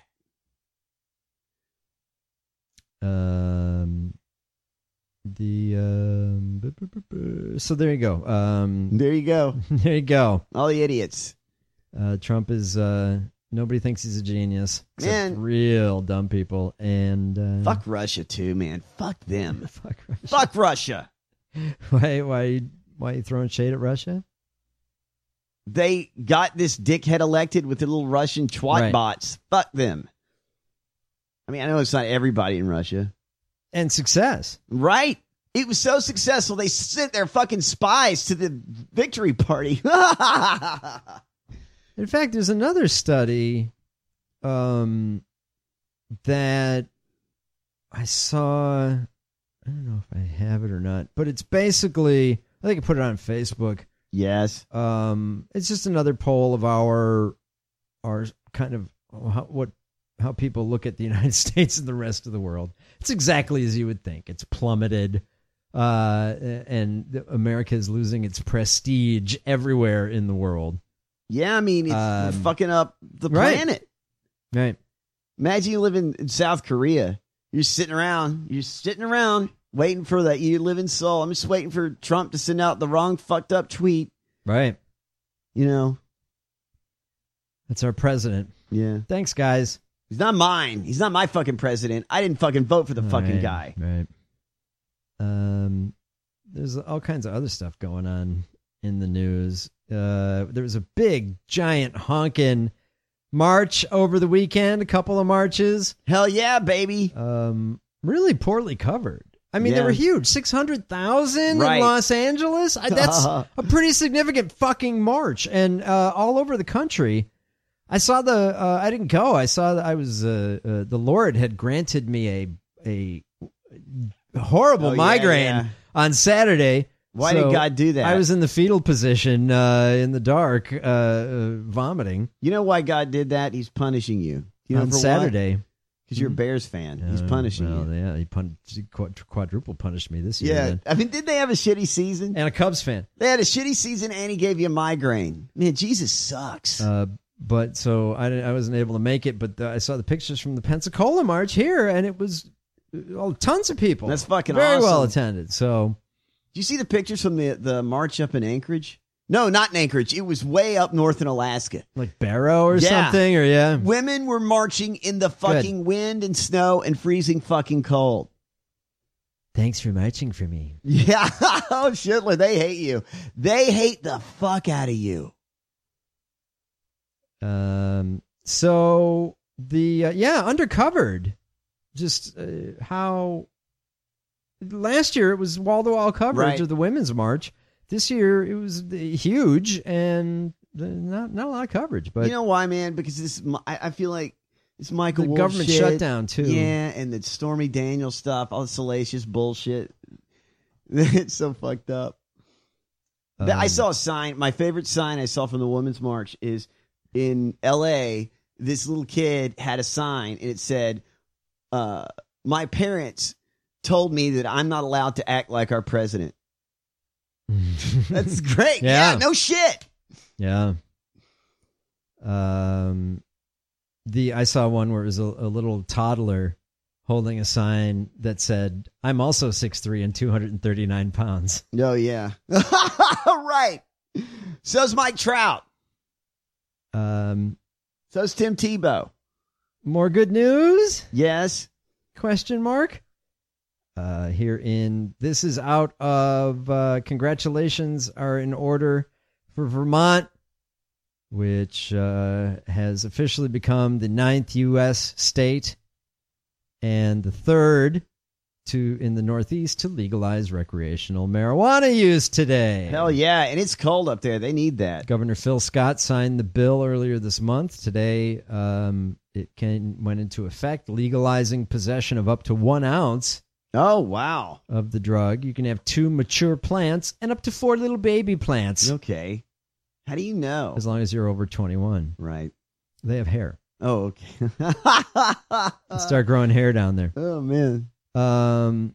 So there you go. There you go. There you go. All the idiots. Trump is nobody thinks he's a genius. Except Man. real dumb people. And fuck Russia too, man. Fuck them. Fuck Russia. Fuck Russia. Why are you throwing shade at Russia? They got this dickhead elected with the little Russian twat bots. Fuck them. I mean, I know it's not everybody in Russia. And success. Right. He was so successful, they sent their fucking spies to the victory party. In fact, there's another study that I saw. I don't know if I have it or not, but it's basically, I think I put it on Facebook. Yes. It's just another poll of our kind of how people look at the United States and the rest of the world. It's exactly as you would think. It's plummeted, and America is losing its prestige everywhere in the world. Yeah, I mean, it's fucking up the planet. Right. Imagine you live in South Korea. You're sitting around, waiting for that. You live in Seoul. I'm just waiting for Trump to send out the wrong fucked up tweet. Right. You know. That's our president. Yeah. Thanks, guys. He's not mine. He's not my fucking president. I didn't fucking vote for the fucking guy. Right. There's all kinds of other stuff going on in the news. There was a big, giant, honking march over the weekend. A couple of marches. Hell yeah, baby. Really poorly covered. I mean, they were huge. 600,000 in Los Angeles. That's a pretty significant fucking march. And all over the country. I saw I didn't go. I saw that the Lord had granted me a horrible migraine on Saturday. Why did God do that? I was in the fetal position in the dark, vomiting. You know why God did that? He's punishing you. You know, on Saturday. Because you're a Bears fan. He's punishing you. Yeah, he quadruple punished me this year. Yeah. Then. I mean, did they have a shitty season? And a Cubs fan. They had a shitty season and he gave you a migraine. Man, Jesus sucks. But so I wasn't able to make it, but I saw the pictures from the Pensacola March here, and it was tons of people. That's fucking very awesome. well attended. So, do you see the pictures from the march up in Anchorage? No, not in Anchorage. It was way up north in Alaska. Like Barrow or something, or Women were marching in the fucking wind and snow and freezing fucking cold. Thanks for marching for me. Yeah. Oh, Schindler, they hate you. They hate the fuck out of you. So the undercovered, just how last year it was wall-to-wall coverage of the Women's March. This year it was huge and not a lot of coverage. But you know why, man? Because I feel like it's Michael the Wolff government shit. shutdown too. Yeah, and the Stormy Daniels stuff, all the salacious bullshit. It's so fucked up. I saw a sign. My favorite sign I saw from the Women's March is in L.A., this little kid had a sign, and it said, my parents told me that I'm not allowed to act like our president. That's great. Yeah, no shit. Yeah. I saw one where it was a little toddler holding a sign that said, I'm also 6'3" and 239 pounds. Oh, yeah. Right. So's Mike Trout. So's Tim Tebow. More good news? Yes. Question mark? This is out of, congratulations are in order for Vermont, which has officially become the 9th U.S. state and the 3rd in the Northeast to legalize recreational marijuana use today. Hell yeah, and it's cold up there. They need that. Governor Phil Scott signed the bill earlier this month. Today, it went into effect, legalizing possession of up to 1 ounce. Oh, wow. Of the drug. You can have 2 mature plants and up to 4 little baby plants. Okay. How do you know? As long as you're over 21. Right. They have hair. Oh, okay. Start growing hair down there. Oh, man. So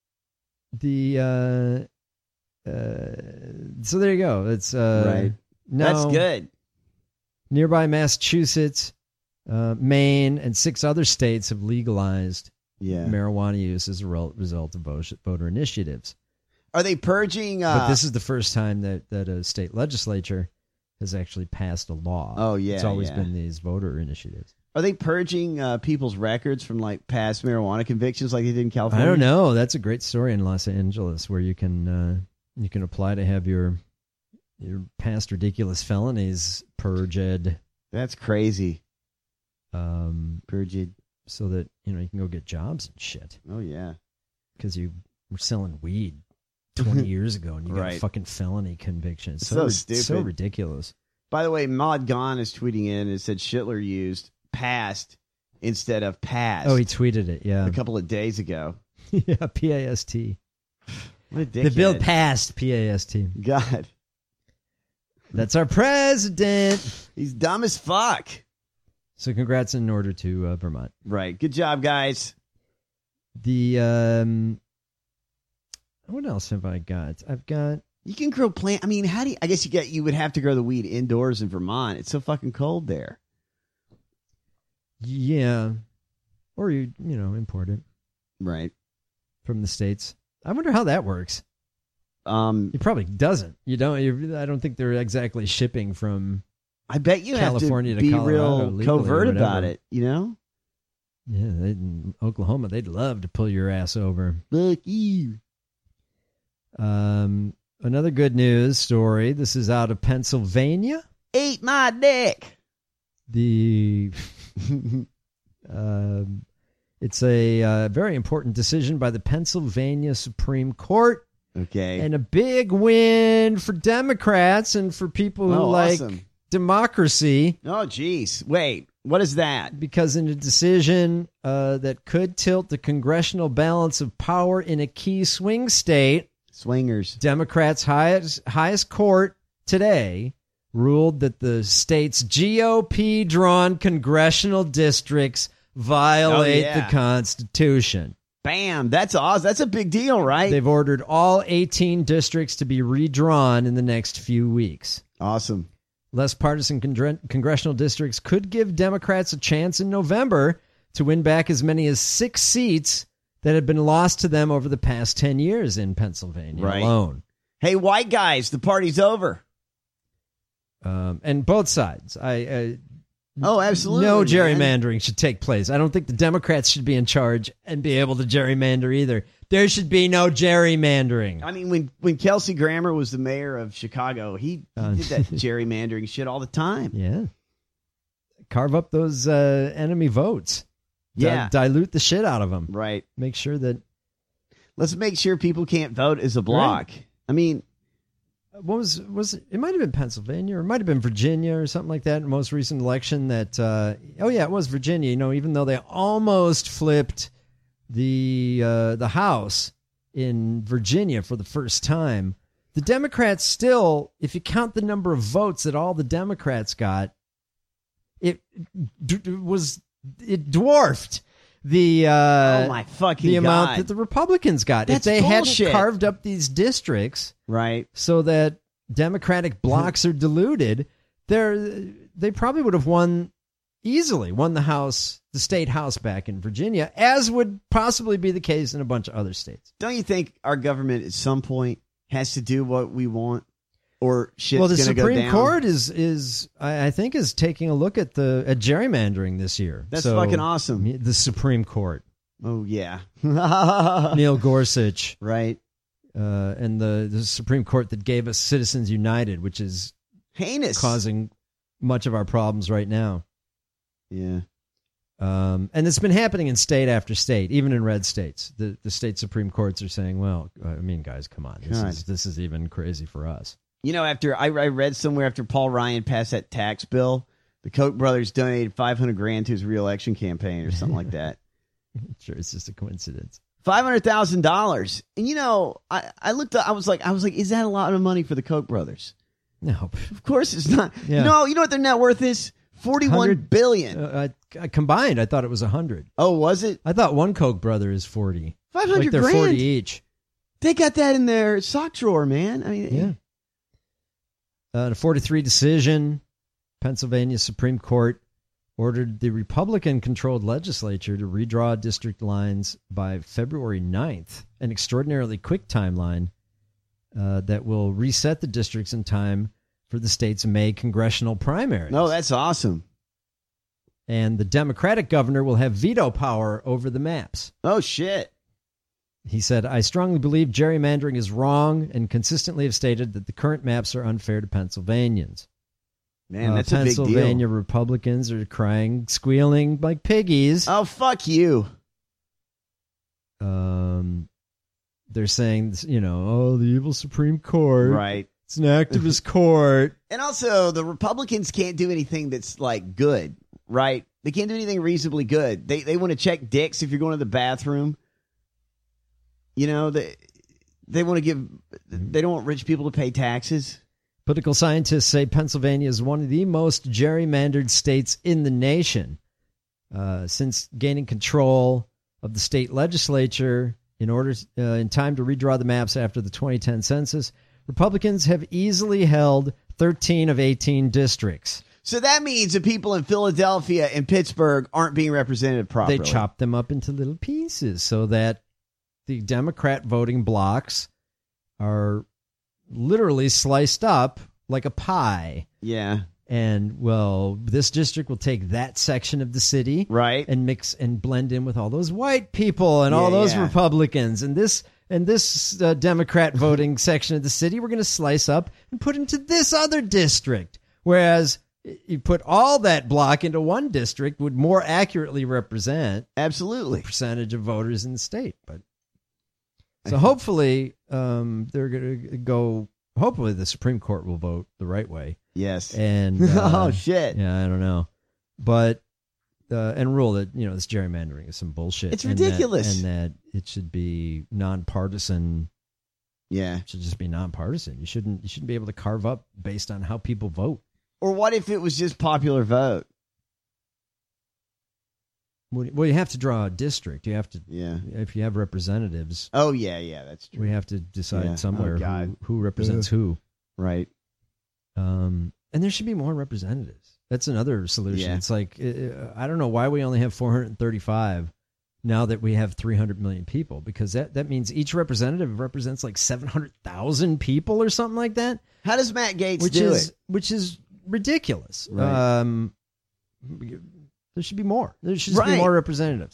there you go. It's right. That's good. Nearby Massachusetts, Maine, and 6 other states have legalized marijuana use as a result of voter initiatives. Are they purging? But this is the first time that a state legislature has actually passed a law. Oh, yeah. It's always been these voter initiatives. Are they purging people's records from like past marijuana convictions like they did in California? I don't know. That's a great story in Los Angeles where you can apply to have your past ridiculous felonies purged. That's crazy. Purged so that you can go get jobs and shit. Oh yeah, because you were selling weed 20 years ago, and you got a Right. fucking felony conviction. It's So stupid. So ridiculous. By the way, Maud Gone is tweeting in and said Schindler used past instead of past. Oh, he tweeted it, yeah. a couple of days ago. Yeah, P-A-S-T. What a The dickhead. bill passed, P-A-S-T. God. That's our president. He's dumb as fuck. So congrats in order to Vermont. Right. Good job, guys. The what else have I got? I've got. You can grow plant. I mean, how do you, I guess you would have to grow the weed indoors in Vermont. It's so fucking cold there. Yeah. Or you import it. Right. From the States. I wonder how that works. It probably doesn't. I don't think they're exactly shipping from I bet you California have to be Colorado real legally covert or about whatever. it, you know? Yeah, in Oklahoma, they'd love to pull your ass over. Fuck you. Another good news story. This is out of Pennsylvania. Eat my dick. It's a very important decision by the Pennsylvania Supreme Court. Okay. And a big win for Democrats and for people who like awesome. democracy. Oh, geez. Wait, what is that? Because in a decision that could tilt the congressional balance of power in a key swing state, swingers, Democrats' highest court today ruled that the state's GOP-drawn congressional districts violate the Constitution. Bam. That's awesome. That's a big deal, right? They've ordered all 18 districts to be redrawn in the next few weeks. Awesome. Less partisan congressional districts could give Democrats a chance in November to win back as many as 6 seats that had been lost to them over the past 10 years in Pennsylvania alone. Hey, white guys, the party's over. And both sides. Oh, absolutely. No man. gerrymandering should take place. I don't think the Democrats should be in charge and be able to gerrymander either. There should be no gerrymandering. I mean, when Kelsey Grammer was the mayor of Chicago, he did that gerrymandering shit all the time. Yeah. Carve up those enemy votes. Yeah. Dilute the shit out of them. Right. Make sure that... Let's make sure people can't vote as a block. Right. I mean... What was it? It might have been Pennsylvania, or it might have been Virginia, or something like that. In the most recent election, that it was Virginia. Even though they almost flipped the House in Virginia for the first time, the Democrats still, if you count the number of votes that all the Democrats got, it dwarfed the oh my fucking the amount God. that the Republicans got. That's if they bullshit. hadn't carved up these districts, right, so that Democratic blocks are diluted, they probably would have won the House, the state House back in Virginia, as would possibly be the case in a bunch of other states. Don't you think our government at some point has to do what we want, or shit's Well, the going to go down? Supreme Court is I think is taking a look at gerrymandering this year. That's So, fucking awesome. The Supreme Court. Oh yeah, Neil Gorsuch, right? And the Supreme Court that gave us Citizens United, which is heinous, causing much of our problems right now. Yeah. And it's been happening in state after state, even in red states. The state Supreme Courts are saying, well, I mean, guys, come on. This is even crazy for us. After I read somewhere after Paul Ryan passed that tax bill, the Koch brothers donated $500,000 to his reelection campaign or something like that. Sure, it's just a coincidence. $500,000. And I looked up, I was like, is that a lot of money for the Koch brothers? No. Of course it's not. Yeah. No, you know what their net worth is? $41 billion. Combined, I thought it was 100. Oh, was it? I thought one Koch brother is 40. 500 like they're grand. 40 each. They got that in their sock drawer, man. I mean, yeah. A 43 decision, Pennsylvania Supreme Court ordered the Republican-controlled legislature to redraw district lines by February 9th, an extraordinarily quick timeline that will reset the districts in time for the state's May congressional primaries. No, that's awesome. And the Democratic governor will have veto power over the maps. Oh, shit. He said, I strongly believe gerrymandering is wrong and consistently have stated that the current maps are unfair to Pennsylvanians. Man, that's a big deal. Pennsylvania Republicans are crying, squealing like piggies. Oh, fuck you. they're saying, the evil Supreme Court. Right. It's an activist court. And also, the Republicans can't do anything that's like good, right? They can't do anything reasonably good. They want to check dicks if you're going to the bathroom. They want to they don't want rich people to pay taxes. Political scientists say Pennsylvania is one of the most gerrymandered states in the nation. Since gaining control of the state legislature in time to redraw the maps after the 2010 census, Republicans have easily held 13 of 18 districts. So that means the people in Philadelphia and Pittsburgh aren't being represented properly. They chopped them up into little pieces so that the Democrat voting blocks are literally sliced up like a pie. Yeah. And, this district will take that section of the city, right, and mix and blend in with all those white people and all those Republicans. And this Democrat voting section of the city, we're going to slice up and put into this other district. Whereas you put all that block into one district would more accurately represent the percentage of voters in the state. But so hopefully they're going to go. Hopefully the Supreme Court will vote the right way. Yes. And oh shit. Yeah, I don't know, but and rule that this gerrymandering is some bullshit. It's ridiculous, and that it should be nonpartisan. Yeah, it should just be nonpartisan. You shouldn't be able to carve up based on how people vote. Or what if it was just popular vote? Well, you have to draw a district. You have to, yeah. If you have representatives. Oh yeah, that's true. We have to decide somewhere who represents who. Right. And there should be more representatives. That's another solution. Yeah. It's like, I don't know why we only have 435 now that we have 300 million people, because that means each representative represents like 700,000 people or something like that. How does Matt Gaetz do it? Which is ridiculous. Right. There should be more. There should be more representatives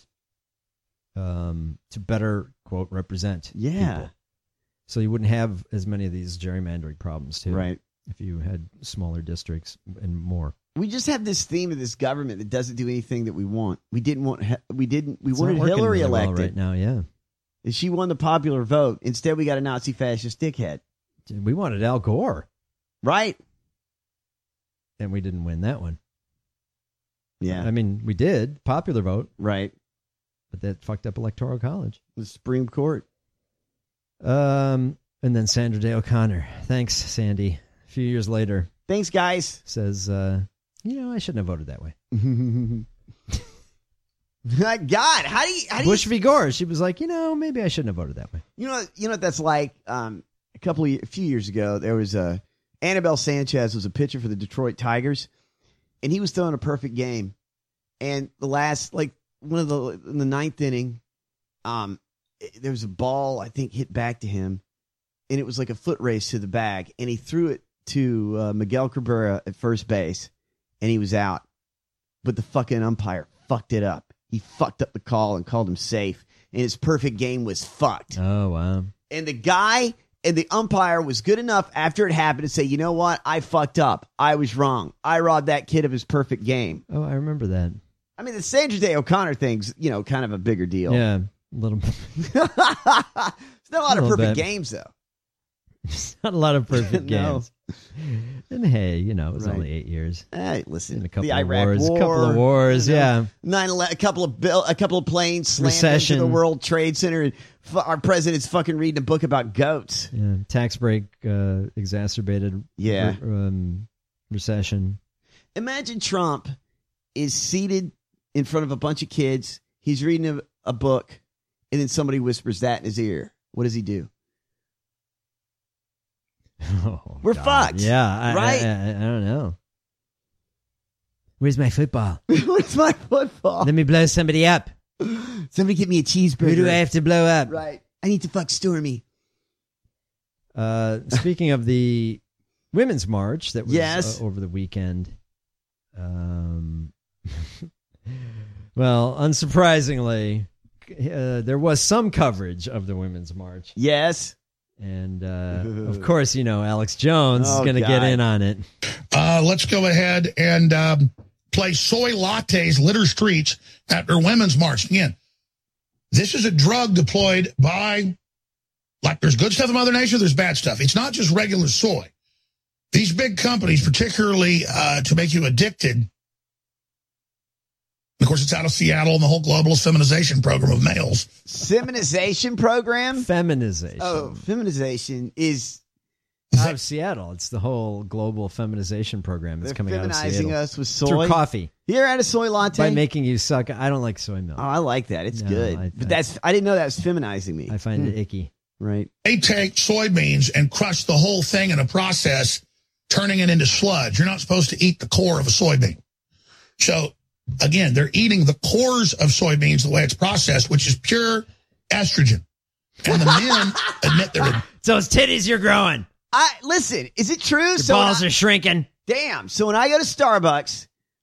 to better, quote, represent people. So you wouldn't have as many of these gerrymandering problems, too. Right. If you had smaller districts and more. We just have this theme of this government that doesn't do anything that we want. We wanted Hillary really elected right now, yeah. And she won the popular vote. Instead, we got a Nazi fascist dickhead. We wanted Al Gore. Right. And we didn't win that one. Yeah. I mean, we did. Popular vote. Right. But that fucked up Electoral College. The Supreme Court. And then Sandra Day O'Connor. Thanks, Sandy. A few years later. Thanks, guys. Says, I shouldn't have voted that way. My God, how do you Bush v. Gore. She was like, maybe I shouldn't have voted that way. You know what that's like? A few years ago, there was Annabelle Sanchez was a pitcher for the Detroit Tigers, and he was throwing a perfect game. And the last, in the ninth inning, there was a ball, I think, hit back to him, and it was like a foot race to the bag, and he threw it to Miguel Cabrera at first base, and he was out. But the fucking umpire fucked it up. He fucked up the call and called him safe, and his perfect game was fucked. Oh, wow. And the guy and the umpire was good enough after it happened to say, you know what? I fucked up. I was wrong. I robbed that kid of his perfect game. Oh, I remember that. I mean, the Sandra Day O'Connor thing's, kind of a bigger deal. Yeah, a little bit. It's not a lot of perfect games, though. It's not a lot of perfect games. And hey, it was Right. only 8 years. Hey, listen, a couple the of Iraq wars, War, a couple of wars, yeah. 9/11, a couple of planes slammed Recession. into the World Trade Center, and our president's fucking reading a book about goats. Yeah, tax break exacerbated recession. Imagine Trump is seated in front of a bunch of kids. He's reading a book, and then somebody whispers that in his ear. What does he do? Oh, We're God. fucked. Yeah, right? I don't know. Where's my football? Where's my football? Let me blow somebody up. Somebody get me a cheeseburger. Who do I have to blow up? Right. I need to fuck Stormy. Speaking of the Women's March that was Yes. over the weekend. Well, unsurprisingly, there was some coverage of the Women's March. Yes. And, of course, Alex Jones is going to get in on it. Let's go ahead and play Soy Lattes Litter Streets at their Women's March. Again, this is a drug deployed by Like there's good stuff in Mother Nature, there's bad stuff. It's not just regular soy. These big companies, particularly to make you addicted, of course, it's out of Seattle and the whole globalist feminization program of males. Feminization program? Feminization. Oh, feminization is out of Seattle. It's the whole global feminization program that's coming out of Seattle. Feminizing us with soy. Through coffee. Here at a soy latte. By making you suck. I don't like soy milk. Oh, I like that. It's good. But I didn't know that was feminizing me. I find it icky. Right. They take soybeans and crush the whole thing in a process, turning it into sludge. You're not supposed to eat the core of a soybean. So, again, they're eating the cores of soybeans the way it's processed, which is pure estrogen. And the men admit they're... So those titties you're growing. Listen, is it true? Your balls are shrinking. Damn. So when I go to Starbucks,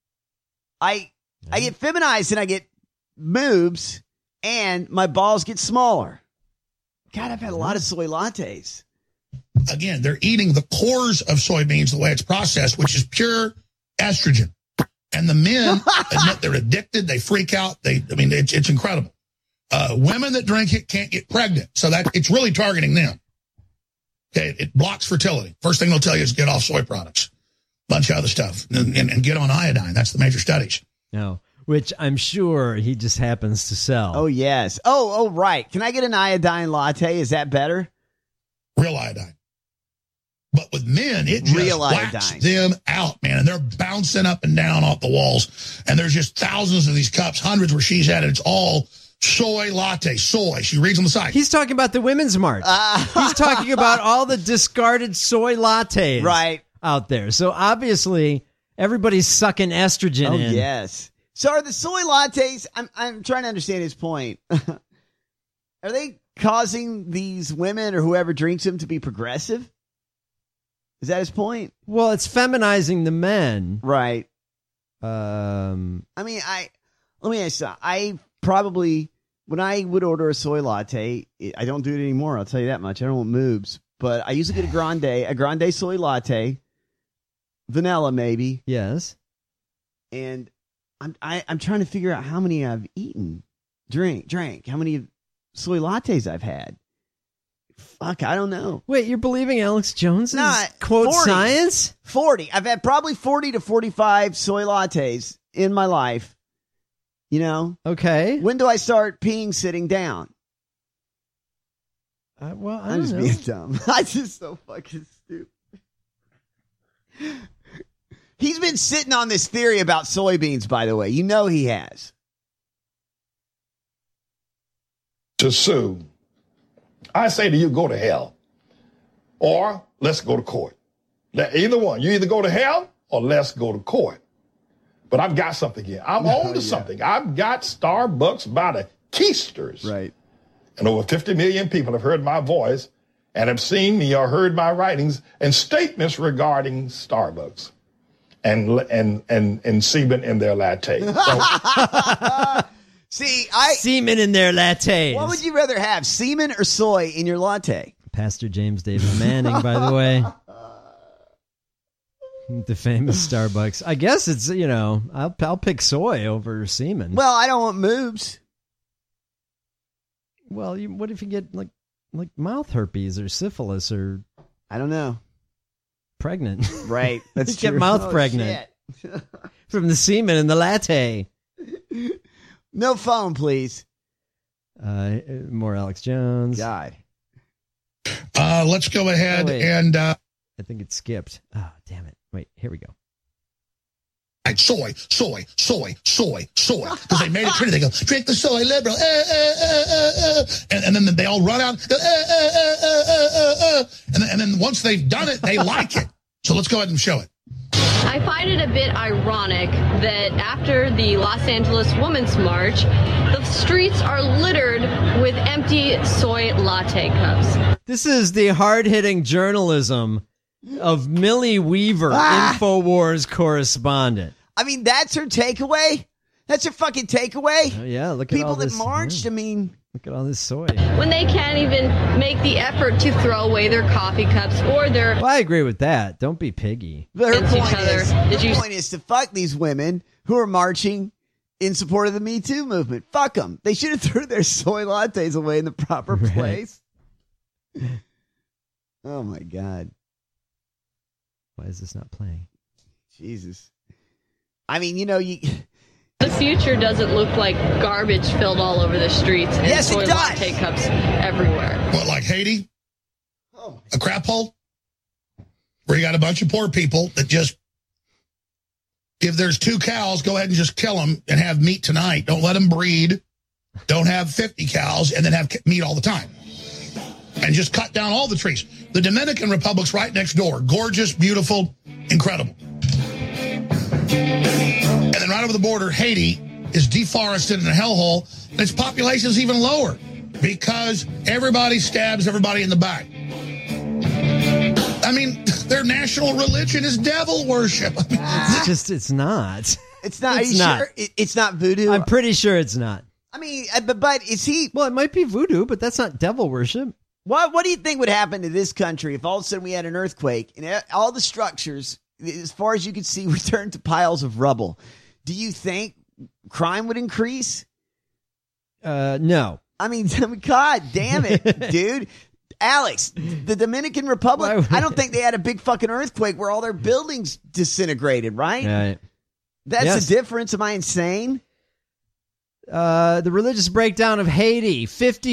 I get feminized and I get boobs and my balls get smaller. God, I've had a lot of soy lattes. Again, they're eating the cores of soybeans the way it's processed, which is pure estrogen. And the men admit they're addicted. They freak out. It's incredible. Women that drink it can't get pregnant. So that it's really targeting them. Okay, it blocks fertility. First thing they'll tell you is get off soy products. Bunch of other stuff. And get on iodine. That's the major studies. No, which I'm sure he just happens to sell. Oh, yes. Oh, right. Can I get an iodine latte? Is that better? Real iodine. But with men, it just whacks them out, man. And they're bouncing up and down off the walls. And there's just thousands of these cups, hundreds where she's at it. It's all soy latte, soy. She reads on the side. He's talking about the Women's March. He's talking about all the discarded soy lattes out there. So obviously, everybody's sucking estrogen in. Oh, yes. So are the soy lattes, I'm trying to understand his point. Are they causing these women or whoever drinks them to be progressive? Is that his point? Well, it's feminizing the men. Right. I mean, let me ask you something. I probably, when I would order a soy latte, I don't do it anymore. I'll tell you that much. I don't want moobs. But I usually get a grande soy latte, vanilla maybe. Yes. And I'm trying to figure out how many I've eaten, drank, how many soy lattes I've had. Fuck, I don't know. Wait, you're believing Alex Jones' quote 40. science? 40. I've had probably 40 to 45 soy lattes in my life. You know? Okay. When do I start peeing sitting down? Well, I'm just being dumb. I'm just so fucking stupid. He's been sitting on this theory about soybeans, by the way. You know he has. To sue, I say to you, go to hell. Or let's go to court. Either one. You either go to hell or let's go to court. But I've got something here. I'm on to something. I've got Starbucks by the keisters. Right. And over 50 million people have heard my voice and have seen me or heard my writings and statements regarding Starbucks and semen in their latte. So, semen in their lattes. What would you rather have, semen or soy in your latte? Pastor James David Manning, by the way. The famous Starbucks. I guess it's, I'll pick soy over semen. Well, I don't want moobs. Well, what if you get like mouth herpes or syphilis or I don't know, pregnant? Right, that's true. Get mouth pregnant from the semen in the latte. No phone, please. More Alex Jones. God. Let's go ahead and. I think it skipped. Oh, damn it! Wait, here we go. Soy. Because they made it pretty. They go, drink the soy, liberal. And then they all run out. And then once they've done it, they like it. So let's go ahead and show it. I find it a bit ironic that after the Los Angeles Women's March, the streets are littered with empty soy latte cups. This is the hard-hitting journalism of Millie Weaver, InfoWars correspondent. I mean, that's her takeaway? That's her fucking takeaway? Oh, yeah, look at people all this, that marched, I mean... Look at all this soy. When they can't even make the effort to throw away their coffee cups or their... Well, I agree with that. Don't be piggy. But her point is to fuck these women who are marching in support of the Me Too movement. Fuck them. They should have threw their soy lattes away in the proper place. Oh, my God. Why is this not playing? Jesus. I mean, you know, The future doesn't look like garbage filled all over the streets and Yes, it soy does. latte cups everywhere. What, like Haiti? A crap hole? Where you got a bunch of poor people that just, if there's 2 cows, go ahead and just kill them and have meat tonight. Don't let them breed. Don't have 50 cows and then have meat all the time. And just cut down all the trees. The Dominican Republic's right next door. Gorgeous, beautiful, incredible. And then right over the border, Haiti is deforested in a hellhole, and its population is even lower because everybody stabs everybody in the back. I mean, their national religion is devil worship. It's not. It's not. It's Are you not. sure? It's not voodoo? I'm pretty sure it's not. I mean, but is he... Well, it might be voodoo, but that's not devil worship. What do you think would happen to this country if all of a sudden we had an earthquake and all the structures, as far as you could see, returned to piles of rubble? Do you think crime would increase? No. I mean, God damn it, dude. Alex, the Dominican Republic, I don't think they had a big fucking earthquake where all their buildings disintegrated, right? Right. That's the difference. Am I insane? The religious breakdown of Haiti,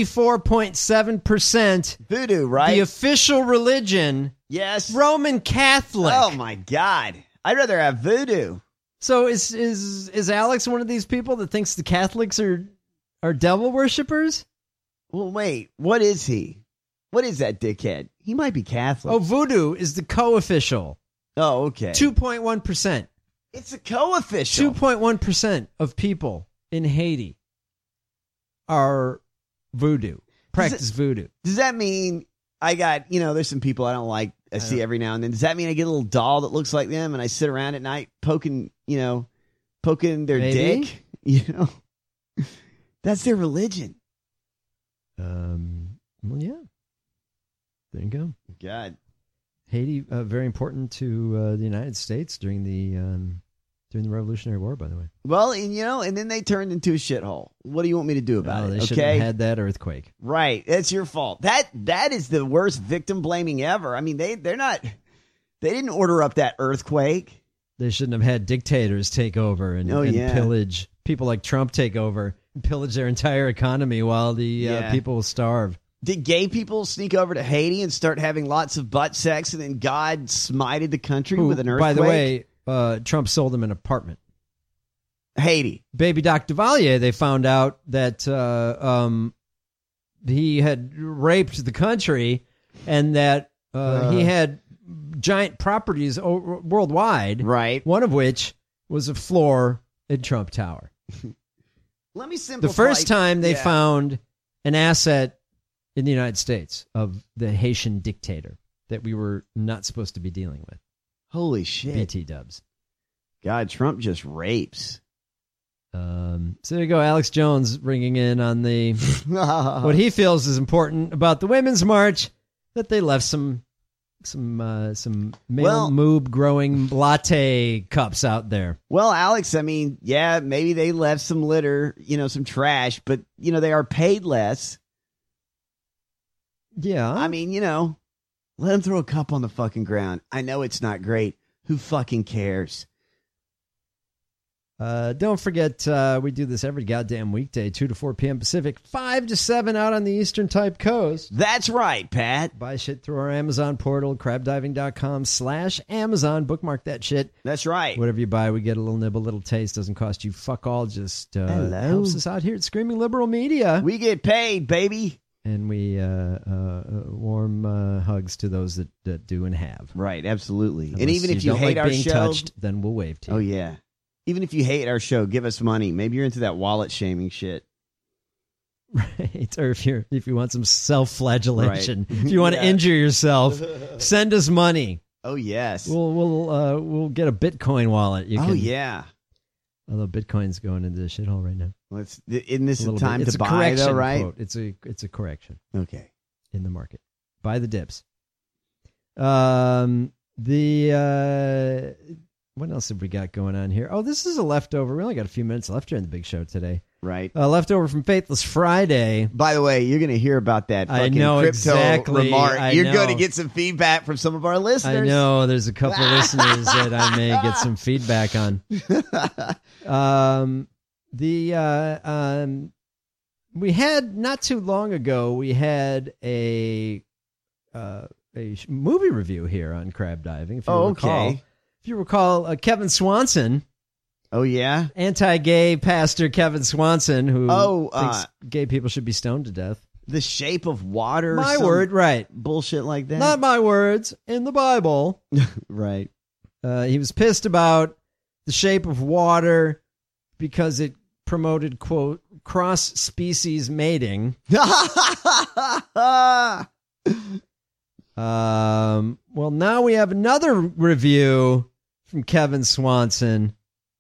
54.7% voodoo, right? The official religion, yes, Roman Catholic. Oh my God, I'd rather have voodoo. So is Alex one of these people that thinks the Catholics are devil worshippers? Well, wait, what is he? What is that dickhead? He might be Catholic. Oh, voodoo is the co-official. Oh, okay. 2.1%. It's a co-official. 2.1% of people in Haiti are voodoo, practice voodoo. Does that mean I got, there's some people I don't like, I see every now and then. Does that mean I get a little doll that looks like them and I sit around at night poking their Maybe? dick? That's their religion. Well, yeah. There you go. God. Haiti, very important to the United States during the Revolutionary War, by the way. Well, and then they turned into a shithole. What do you want me to do about it? They shouldn't have had that earthquake. Right. That's your fault. That is the worst victim blaming ever. I mean, they didn't order up that earthquake. They shouldn't have had dictators take over and pillage. People like Trump take over and pillage their entire economy while the people starve. Did gay people sneak over to Haiti and start having lots of butt sex, and then God smited the country with an earthquake? By the way, Trump sold them an apartment. Haiti. Baby Doc Duvalier, they found out that he had raped the country and that he had giant properties worldwide. Right. One of which was a floor in Trump Tower. Let me simplify. The first time they found an asset in the United States of the Haitian dictator that we were not supposed to be dealing with. Holy shit. BT dubs. God, Trump just rapes. So there you go. Alex Jones bringing in on the what he feels is important about the Women's March, that they left some male moob growing latte cups out there. Well, Alex, I mean, maybe they left some litter, some trash, but they are paid less. Yeah. I mean, let them throw a cup on the fucking ground. I know it's not great. Who fucking cares? Don't forget, we do this every goddamn weekday, 2 to 4 p.m. Pacific, 5 to 7 out on the Eastern Type Coast. That's right, Pat. Buy shit through our Amazon portal, crabdiving.com/Amazon. Bookmark that shit. That's right. Whatever you buy, we get a little nibble, little taste. Doesn't cost you fuck all. Just helps us out here at Screaming Liberal Media. We get paid, baby. And we warm hugs to those that do and have. Right, absolutely. Unless and even if you don't hate like our being show, touched, then we'll wave to you. Oh, yeah. Even if you hate our show, give us money. Maybe you're into that wallet shaming shit. Right. Or if you want some self-flagellation, Right. if you want to injure yourself, send us money. Oh, yes. We'll get a Bitcoin wallet. Yeah. Although Bitcoin's going into the shithole right now. Well, isn't this a time It's to a buy, correction, though, right? quote. It's a correction. Okay. In the market. Buy the dips. What else have we got going on here? Oh, this is a leftover. We only got a few minutes left here in the big show today. Right. Leftover from Faithless Friday. By the way, you're going to hear about that I fucking know crypto exactly. remark. I You're know. going to get some feedback from some of our listeners. I know there's a couple of listeners that I may get some feedback on. We had not too long ago. We had a movie review here on Crab Diving. If you recall. Okay. If you recall, Kevin Swanson. Oh yeah, anti-gay pastor Kevin Swanson, who thinks gay people should be stoned to death. The Shape of Water. My word, right? Bullshit like that. Not my words. In the Bible, right? He was pissed about The Shape of Water because it promoted, quote, cross-species mating. Well, now we have another review from Kevin Swanson.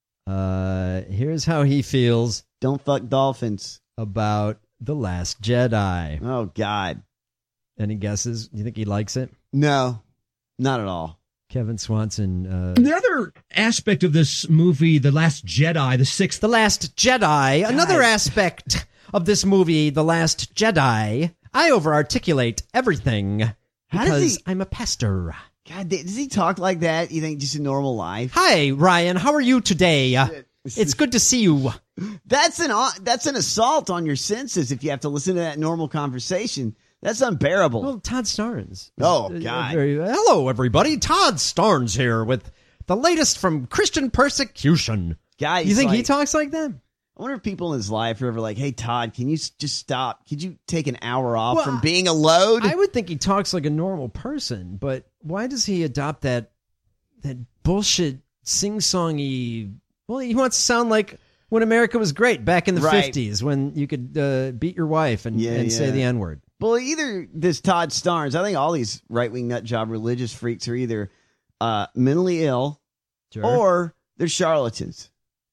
Here's how he feels. Don't fuck dolphins. About The Last Jedi. Oh, God. Any guesses? You think he likes it? No, not at all. Kevin Swanson. The other aspect of this movie, The Last Jedi, The Last Jedi. God. Another aspect of this movie, The Last Jedi. I over-articulate everything because I'm a pastor. God, does he talk like that, you think, just in normal life? Hi, Ryan. How are you today? It's good to see you. That's an assault on your senses if you have to listen to that normal conversation. That's unbearable. Well, Todd Starnes. Oh, God. Hello, everybody. Todd Starnes here with the latest from Christian persecution. Guys, you think he talks like that? I wonder if people in his life are ever like, hey, Todd, can you just stop? Could you take an hour off from being a load? I would think he talks like a normal person, but why does he adopt that bullshit sing-songy... Well, he wants to sound like when America was great back in the 50s when you could beat your wife and say the N-word. Well, either this Todd Starnes, I think all these right-wing nutjob religious freaks are either mentally ill or they're charlatans.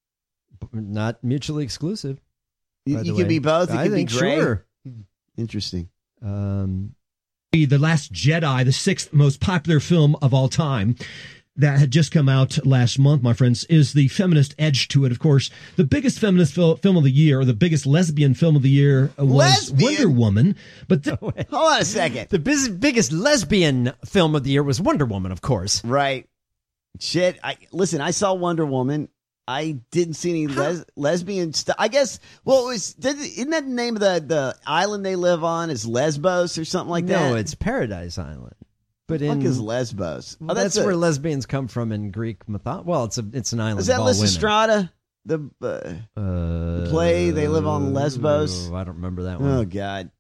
Not mutually exclusive. You could be both. You could be great. Sure. Interesting. The Last Jedi, the 6th most popular film of all time, that had just come out last month, my friends, is the feminist edge to it. Of course, the biggest feminist film of the year, or the biggest lesbian film of the year, was Wonder Woman. But hold on a second. The biggest lesbian film of the year was Wonder Woman, of course. Right. Shit. Listen, I saw Wonder Woman. I didn't see any lesbian stuff. I guess, well, isn't that the name of the island they live on is Lesbos or something like that? No, it's Paradise Island. But what the fuck is Lesbos? Well, that's where lesbians come from in Greek mythology. Well, it's an island. Is that of all Lysistrata? The play they live on Lesbos. I don't remember that one. Oh God.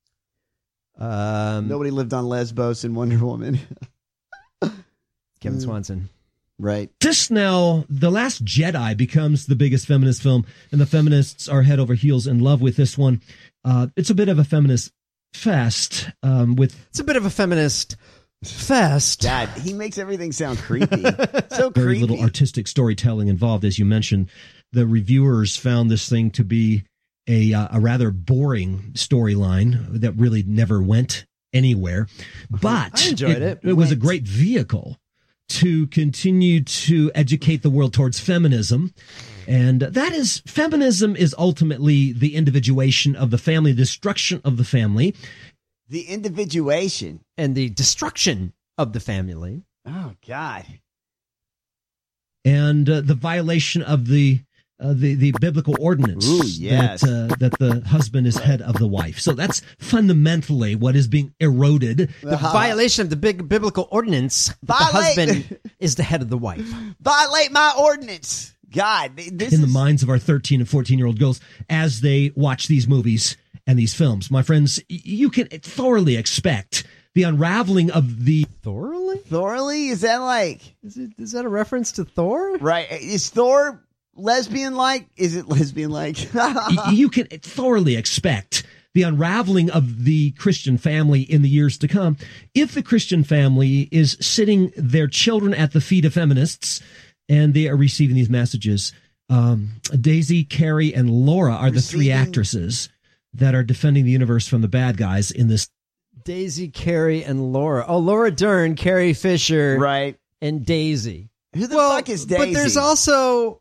Nobody lived on Lesbos in Wonder Woman. Kevin Swanson. Right. This now, The Last Jedi becomes the biggest feminist film, and the feminists are head over heels in love with this one. It's a bit of a feminist fest. It's a bit of a feminist fest. God, he makes everything sound creepy. So very creepy. little artistic storytelling involved, as you mentioned. The reviewers found this thing to be a rather boring storyline that really never went anywhere. But I enjoyed it. It was a great vehicle to continue to educate the world towards feminism. And that is, feminism is ultimately the individuation of the family, destruction of the family. The individuation. And the destruction of the family. Oh, God. And the violation of the biblical ordinance. Ooh, yes. that the husband is head of the wife. So that's fundamentally what is being eroded. The violation of the big biblical ordinance that the husband is the head of the wife. Violate my ordinance. God, this in the minds of our 13 and 14-year-old girls as they watch these movies and these films. My friends, you can thoroughly expect the unraveling of the... Thoroughly? Is that like... Is that a reference to Thor? Right. Is Thor... lesbian-like? Is it lesbian-like? You can thoroughly expect the unraveling of the Christian family in the years to come. If the Christian family is sitting their children at the feet of feminists and they are receiving these messages, Daisy, Carrie, and Laura are the three actresses that are defending the universe from the bad guys in this. Daisy, Carrie, and Laura. Oh, Laura Dern, Carrie Fisher. Right. And Daisy. Who the fuck is Daisy? But there's also...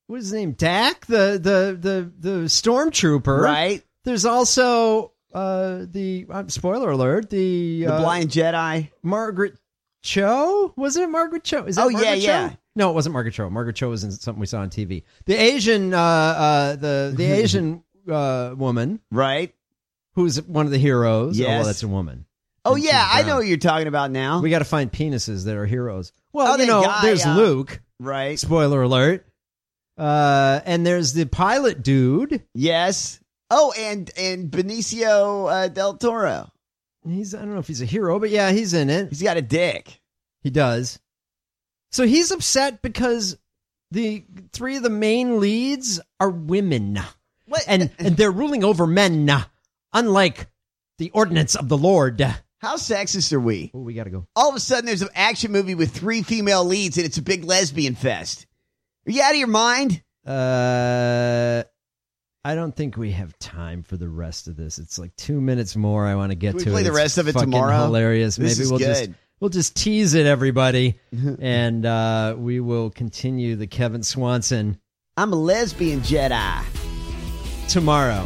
what's his name? Dak, the stormtrooper. Right. There's also the spoiler alert, the Blind Jedi. Margaret Cho? Wasn't it Margaret Cho? Is that Margaret Cho? Yeah. No, it wasn't Margaret Cho. Margaret Cho was in something we saw on TV. The Asian the Asian woman. Right. Who's one of the heroes. Yes. Oh, well, that's a woman. Oh, yeah, I know what you're talking about now. We got to find penises that are heroes. Well, Oh, there's Luke. Right. Spoiler alert. And there's the pilot dude. Yes. Oh, and Benicio del Toro. I don't know if he's a hero, but yeah, he's in it. He's got a dick. He does. So he's upset because the three of the main leads are women. What? And they're ruling over men, unlike the ordinance of the Lord. How sexist are we? Oh, we got to go. All of a sudden, there's an action movie with 3 female leads, and it's a big lesbian fest. Are you out of your mind? I don't think we have time for the rest of this. It's like 2 minutes more. I want to get Can we to it. play the It's rest of it fucking tomorrow? Hilarious. This Maybe is good. we'll just tease it, everybody, and we will continue the Kevin Swanson. I'm a lesbian Jedi. Tomorrow.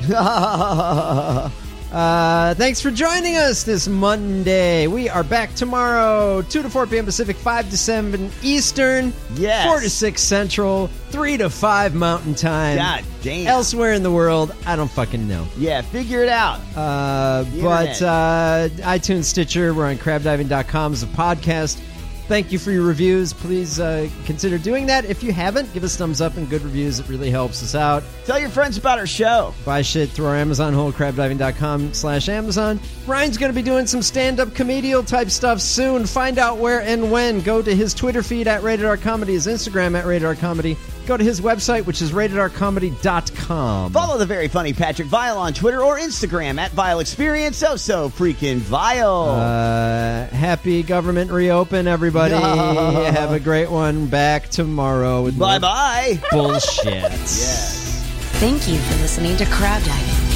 Thanks for joining us this Monday. We are back tomorrow, 2 to 4 p.m. Pacific, 5 to 7 Eastern, Yes. 4 to 6 Central, 3 to 5 Mountain Time. God damn. Elsewhere in the world, I don't fucking know. Yeah, figure it out. But iTunes, Stitcher, we're on crabdiving.com as a podcast. Thank you for your reviews. Please consider doing that. If you haven't, give us thumbs up and good reviews. It really helps us out. Tell your friends about our show. Buy shit through our Amazon hole, crabdiving.com/Amazon. Ryan's going to be doing some stand-up comedial type stuff soon. Find out where and when. Go to his Twitter feed at Rated R Comedy, his Instagram at Rated R Comedy. Go to his website, which is ratedrcomedy.com. Follow the very funny Patrick Vile on Twitter or Instagram at Vile Experience. So freaking Vile. Happy government reopen, everybody. Have a great one. Back tomorrow with more Bye-bye. bullshit. Yes. Thank you for listening to Crab Diving.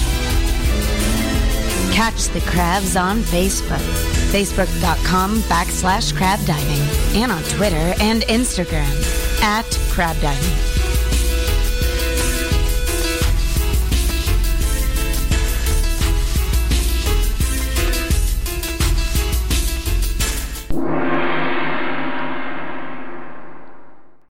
Catch the crabs on Facebook. Facebook.com/crabdiving. And on Twitter and Instagram @crabdiving.